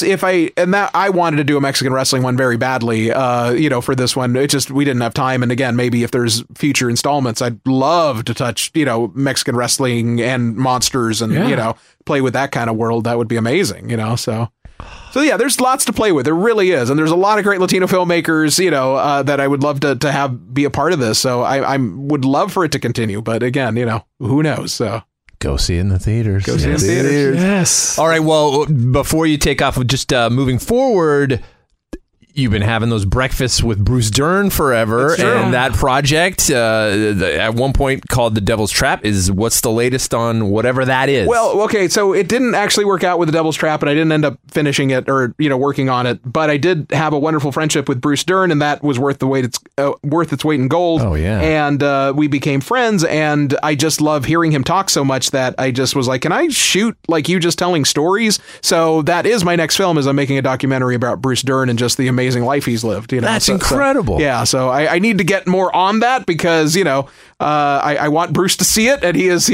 I wanted to do a Mexican wrestling one very badly, you know, for this one. It just, we didn't have time. And again, maybe if there's future installments, I'd love to touch, you know, Mexican wrestling and monsters and, you know, play with that kind of world. That would be amazing, you know, so yeah, there's lots to play with. There really is. And there's a lot of great Latino filmmakers, you know, that I would love to have be a part of this. So I would love for it to continue. But again, you know, who knows? So go see it in the theaters. Go see it in the theaters. Yes. All right. Well, before you take off, just moving forward, you've been having those breakfasts with Bruce Dern forever, and that project at one point called The Devil's Trap is what's the latest on whatever that is? Well, okay, so it didn't actually work out with The Devil's Trap, and I didn't end up finishing it or, you know, working on it, but I did have a wonderful friendship with Bruce Dern, and that was worth its weight in gold. Oh, yeah. And we became friends, and I just love hearing him talk so much that I just was like, can I shoot like you just telling stories? So that is my next film, is I'm making a documentary about Bruce Dern and just the amazing life he's lived. You know, that's incredible. So I need to get more on that, because, you know, I want Bruce to see it, and he is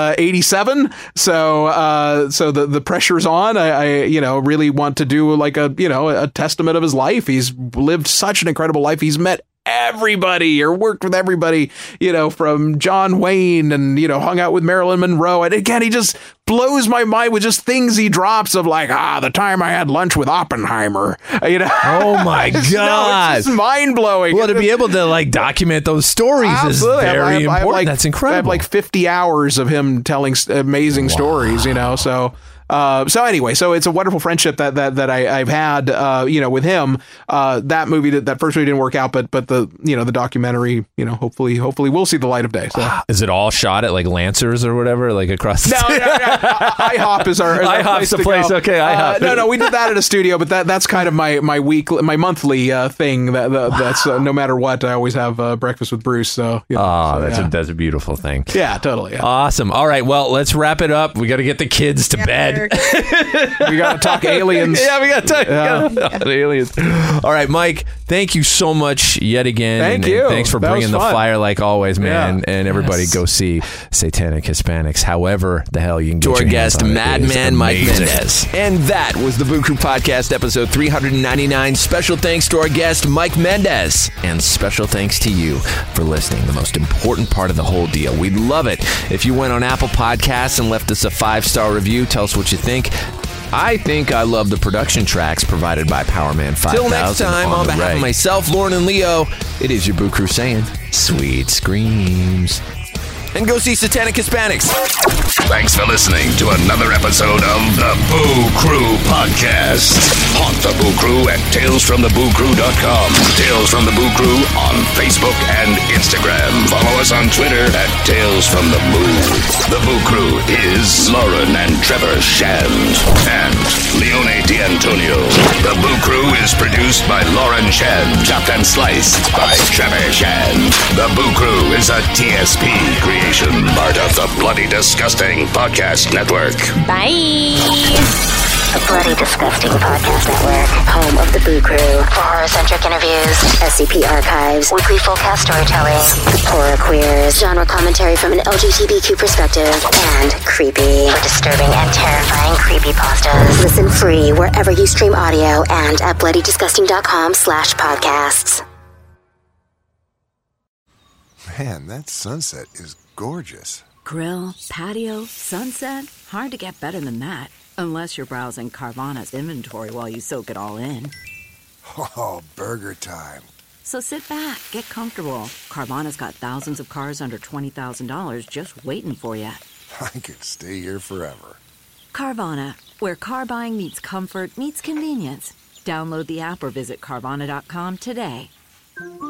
87. So the pressure's on. I you know, really want to do like a testament of his life. He's lived such an incredible life. He's met everybody or worked with everybody, you know, from John Wayne, and, you know, hung out with Marilyn Monroe. And again, he just blows my mind with just things he drops of like, the time I had lunch with Oppenheimer, you know. Oh my God. It's just mind blowing. Well, to be able to like document those stories is very important. That's incredible. I have like 50 hours of him telling amazing stories, you know, so So anyway, so it's a wonderful friendship that I've had, with him. That movie, that first movie didn't work out, but the documentary, hopefully we'll see the light of day. So. Is it all shot at like Lancers or whatever, like across the No. IHOP is our IHOP's the place. Okay, IHOP. No, we did that at a studio, but that's kind of my monthly thing. That's no matter what, I always have breakfast with Bruce. So that's a beautiful thing. Yeah, totally. Yeah. Awesome. All right, well, let's wrap it up. We got to get the kids to bed. We got to talk aliens. Yeah, we got to talk aliens. All right, Mike, thank you so much yet again. Thank you. And thanks for bringing the fire like always, man. Yeah. And everybody go see Satanic Hispanics, however the hell you can get To our your hands guest, on it. Madman Mike Mendez. And that was the Boo Crew Podcast, episode 399. Special thanks to our guest, Mike Mendez. And special thanks to you for listening, the most important part of the whole deal. We'd love it if you went on Apple Podcasts and left us a 5-star review. Tell us what you think. I think I love the production tracks provided by Powerman 5000. Till next time, on behalf of myself, Lauren, and Leo, it is your Boo Crew saying, sweet screams. And go see Satanic Hispanics. Thanks for listening to another episode of the Boo Crew Podcast. Haunt the Boo Crew at talesfromthebooCrew.com. Tales from the Boo Crew on Facebook and Instagram. Follow us on Twitter at Tales from the Boo. The Boo Crew is Lauren and Trevor Shand and Leone D'Antonio. The Boo Crew is produced by Lauren Shand, chopped and sliced by Trevor Shand. The Boo Crew is a TSP creation, part of the Bloody Disgusting Podcast Network. Bye. The Bloody Disgusting Podcast Network, home of the Boo Crew. For horror-centric interviews, SCP archives, weekly full cast storytelling, horror queers, genre commentary from an LGBTQ perspective, and creepy. For disturbing and terrifying creepypastas. Listen free wherever you stream audio and at bloodydisgusting.com/podcasts. Man, that sunset is gorgeous. Grill, patio, sunset. Hard to get better than that. Unless you're browsing Carvana's inventory while you soak it all in. Oh, burger time. So sit back, get comfortable. Carvana's got thousands of cars under $20,000 just waiting for you. I could stay here forever. Carvana, where car buying meets comfort meets convenience. Download the app or visit Carvana.com today.